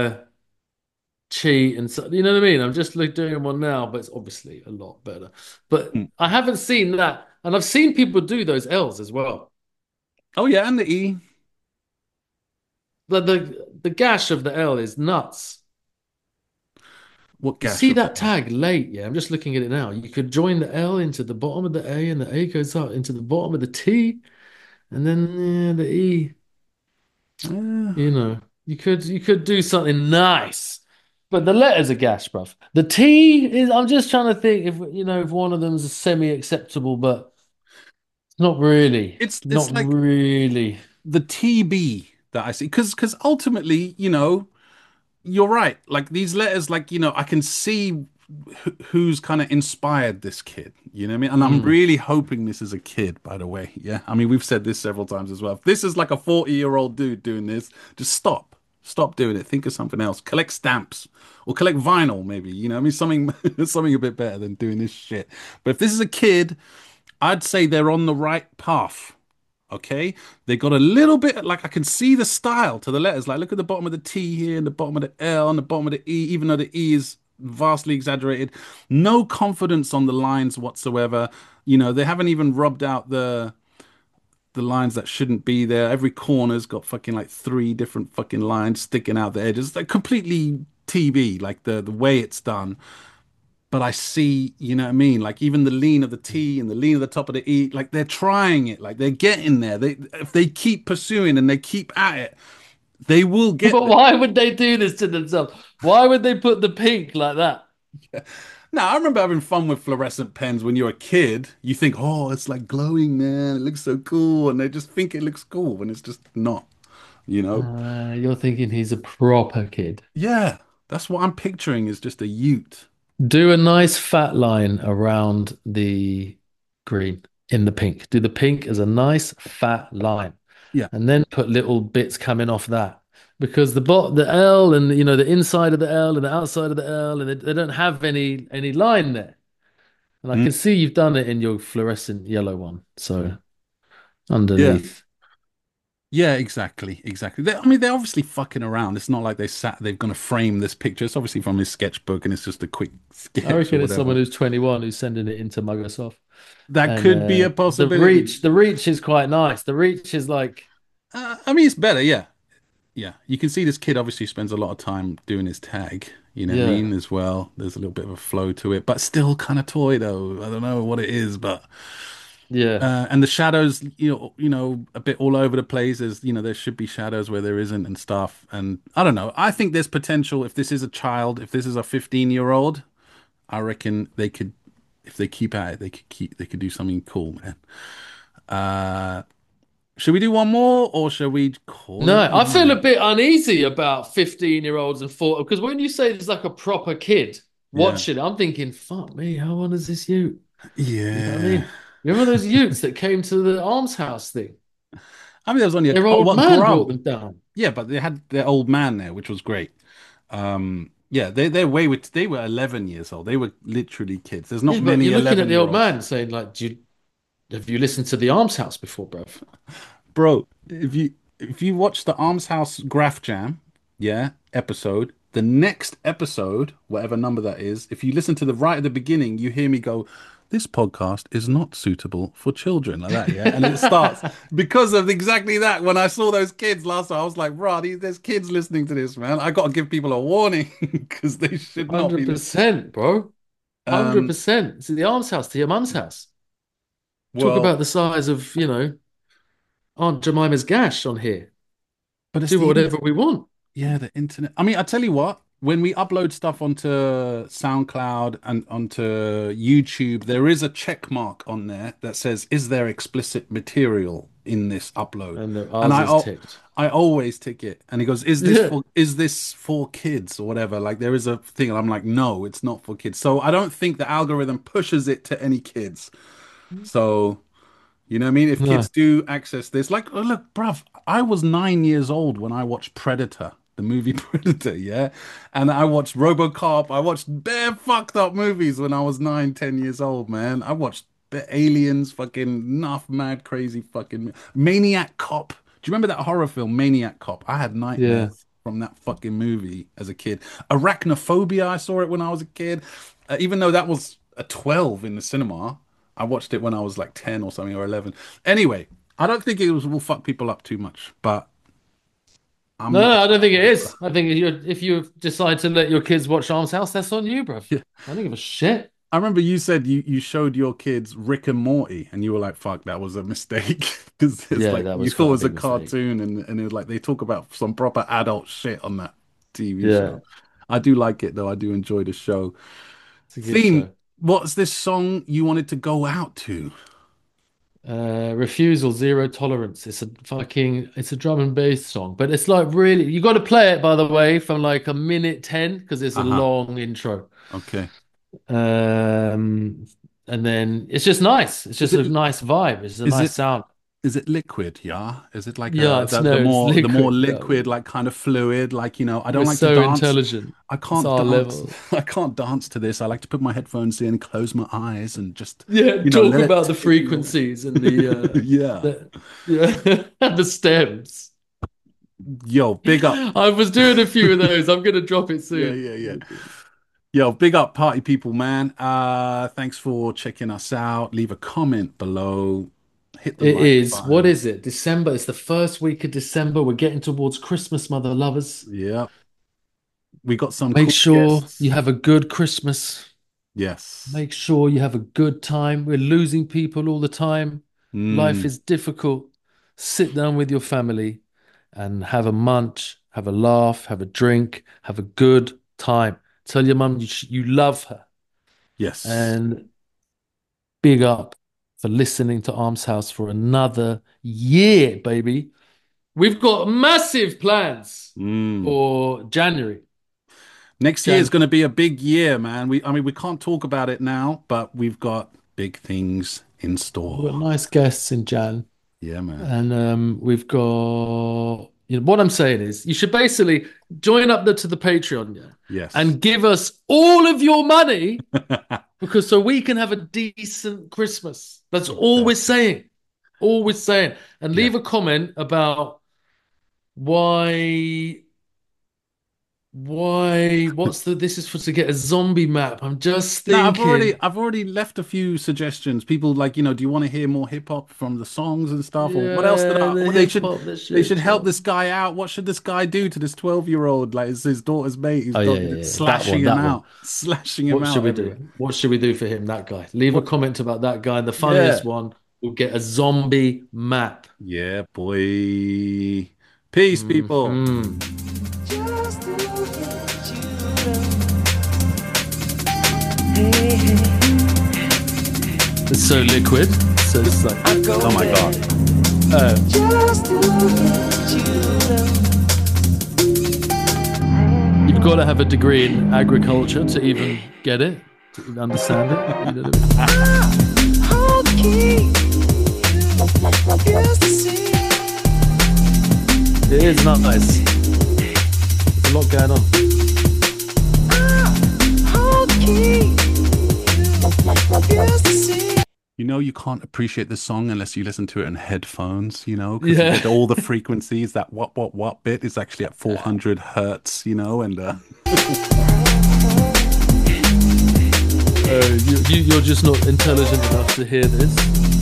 cheat and so you know what I mean? I'm just like doing one now, but it's obviously a lot better. But Hmm. I haven't seen that. And I've seen people do those L's as well. Oh yeah, and the E. The gash of the L is nuts. What You gash see of the that L? tag late, yeah. I'm just looking at it now. You could join the L into the bottom of the A, and the A goes up into the bottom of the T, and then the E. Uh, You know, you could do something nice, but the letters are gash, bruv. The T is. I'm just trying to think if one of them's semi acceptable, but not really, it's not like really. the TB that I see, because ultimately, you're right. Like these letters, like I can see who's kind of inspired this kid. You know what I mean? And I'm Mm. really hoping this is a kid, by the way. Yeah. I mean, we've said this several times as well. If this is like a 40-year-old dude doing this, just stop. Stop doing it. Think of something else. Collect stamps or collect vinyl, maybe. You know, what I mean, something something a bit better than doing this shit. But if this is a kid, I'd say they're on the right path. Okay, they got a little bit like I can see the style to the letters. Like, look at the bottom of the T here, and the bottom of the L, and the bottom of the E. Even though the E is vastly exaggerated, no confidence on the lines whatsoever. They haven't even rubbed out the lines that shouldn't be there. Every corner's got fucking like three different fucking lines sticking out the edges. Like completely TB, like the way it's done. But I see, you know what I mean? Like even the lean of the T and the lean of the top of the E, like they're trying it, like they're getting there. If they keep pursuing and they keep at it, they will get But there. why would they do this to themselves? Why would they put the pink like that? Now, I remember having fun with fluorescent pens when you're a kid. You think, oh, it's like glowing, man. It looks so cool. And they just think it looks cool when it's just not, you know? You're thinking he's a proper kid. Yeah, that's what I'm picturing is just a Ute. Do a nice fat line around the green in the pink. Do the pink as a nice fat line, Yeah. and then put little bits coming off that. Because the L and the inside of the L and the outside of the L and they don't have any line there. And I Mm. can see you've done it in your fluorescent yellow one. So Yeah. underneath. Yeah, exactly, exactly. I mean, they're obviously fucking around. It's not like they're going to frame this picture. It's obviously from his sketchbook, and it's just a quick I sketch or reckon it's someone whatever. who's 21 who's sending it into Microsoft. That And could be a the possibility. reach is quite nice. The reach is like, I mean, it's better, yeah, yeah. You can see this kid obviously spends a lot of time doing his tag. You know what I yeah, mean? As well, there's a little bit of a flow to it, but still kind of toy though. I don't know what it is, but yeah. and the shadows, a bit all over the place. There should be shadows where there isn't and stuff. And I don't know. I think there's potential if this is a child, if this is a 15-year-old. I reckon they could, if they keep at it, they could do something cool, man. Uh, should we do one more or shall we call No, it a I feel a night? bit uneasy about 15-year-olds and 40 because when you say there's like a proper kid Yeah, watching, I'm thinking, fuck me, how old is this Ute? You know what I yeah. mean? You remember those Utes that came to the Arms House thing? I mean, there was Their old what man brought Grub? them down. Yeah, but they had their old man there, which was great. Yeah, they were 11 years old. They were literally kids. There's not Yeah, but many you're looking at the old 11-year-olds. man saying like, have you listened to the Arms House before, bruv? Bro, if you watch the Arms House Graph Jam, yeah, episode, the next episode, whatever number that is, if you listen to the right at the beginning, you hear me go, this podcast is not suitable for children, like that, yeah. And it starts because of exactly that. When I saw those kids last time, I was like, bro, there's kids listening to this, man. I got to give people a warning because they should not be. 100%, bro. 100%. It's the Arms House to your mum's house. Talk about the size of, Aunt Jemima's gash on here. But it's do whatever we want. Yeah, the internet. I mean, I tell you what, when we upload stuff onto SoundCloud and onto YouTube, there is a check mark on there that says, is there explicit material in this upload? And I always tick it. And he goes, is this for kids or whatever? Like there is a thing. And I'm like, no, it's not for kids. So I don't think the algorithm pushes it to any kids. So, you know what I mean? If kids do access this, like, oh, look, bruv, I was 9 years old when I watched Predator, the movie Predator, yeah? And I watched RoboCop. I watched bare fucked up movies when I was 9, 10 years old, man. I watched the Aliens, fucking enough mad, crazy fucking Maniac Cop. Do you remember that horror film, Maniac Cop? I had nightmares from that fucking movie as a kid. Arachnophobia, I saw it when I was a kid. Even though that was a 12 in the cinema, I watched it when I was like 10 or something, or 11. Anyway, I don't think will fuck people up too much, but I don't think it is. I think if you decide to let your kids watch Arms House, that's on you, bro. Yeah. I don't give a shit. I remember you said you showed your kids Rick and Morty, and you were like, "Fuck, that was a mistake," because you thought it was a cartoon, and it was like they talk about some proper adult shit on that TV show. I do like it though. I do enjoy the show. Theme. What's this song you wanted to go out to? Refusal, Zero Tolerance. It's a drum and bass song, but it's like really, you got to play it, by the way, from like a minute 10 because it's a long intro. Okay. And then it's just nice. It's just a nice vibe. It's a nice sound. Is it liquid? Yeah. Is it like the more liquid, like kind of fluid? Like, I don't like to dance. Intelligent. I can't dance. I can't dance to this. I like to put my headphones in, close my eyes, and just talk about the frequencies and the the stems. Yo, big up. I was doing a few of those. I'm gonna drop it soon. Yeah. Yo, big up party people, man. Thanks for checking us out. Leave a comment below. Hit the like button. What is it? December. It's the first week of December. We're getting towards Christmas, mother lovers. Yeah. We got some. Make sure you have a good Christmas. Yes. Make sure you have a good time. We're losing people all the time. Life is difficult. Sit down with your family and have a munch, have a laugh, have a drink, have a good time. Tell your mum you love her. Yes. And big up for listening to Arms House for another year, baby. We've got massive plans for January. Next year is going to be a big year, man. We can't talk about it now, but we've got big things in store. We've got nice guests in Jan. Yeah, man. And we've got... what I'm saying is you should basically join up to the Patreon, Yes. and give us all of your money because so we can have a decent Christmas. That's all we're saying. All we're saying. And leave a comment about why this is for to get a zombie map. I'm just thinking. No, I've already left a few suggestions. People like, do you want to hear more hip hop from the songs and stuff? Or what else? They should help this guy out. What should this guy do to this 12-year-old? Like, it's his daughter's mate. He's slashing him out. Slashing him out. What should we do? What should we do for him, that guy? Leave a comment about that guy. The funniest one will get a zombie map. Yeah, boy. Peace, people. It's so liquid. So it's like, oh my god. You've got to have a degree in agriculture to even get it, to even understand it. It is nice. There's a lot going on. You know, you can't appreciate the song unless you listen to it in headphones, you know, because all the frequencies, that what bit is actually at 400 hertz, you know, and you're just not intelligent enough to hear this.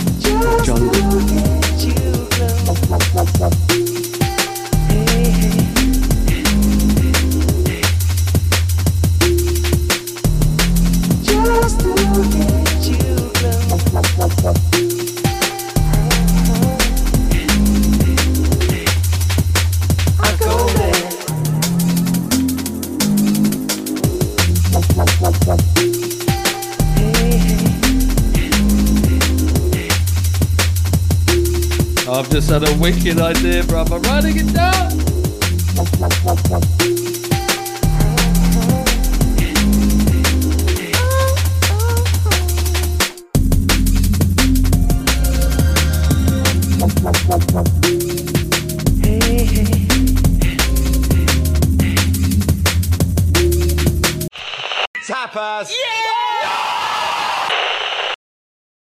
I've just had a wicked idea, bruv. I'm writing it down. Tapas! Yeah!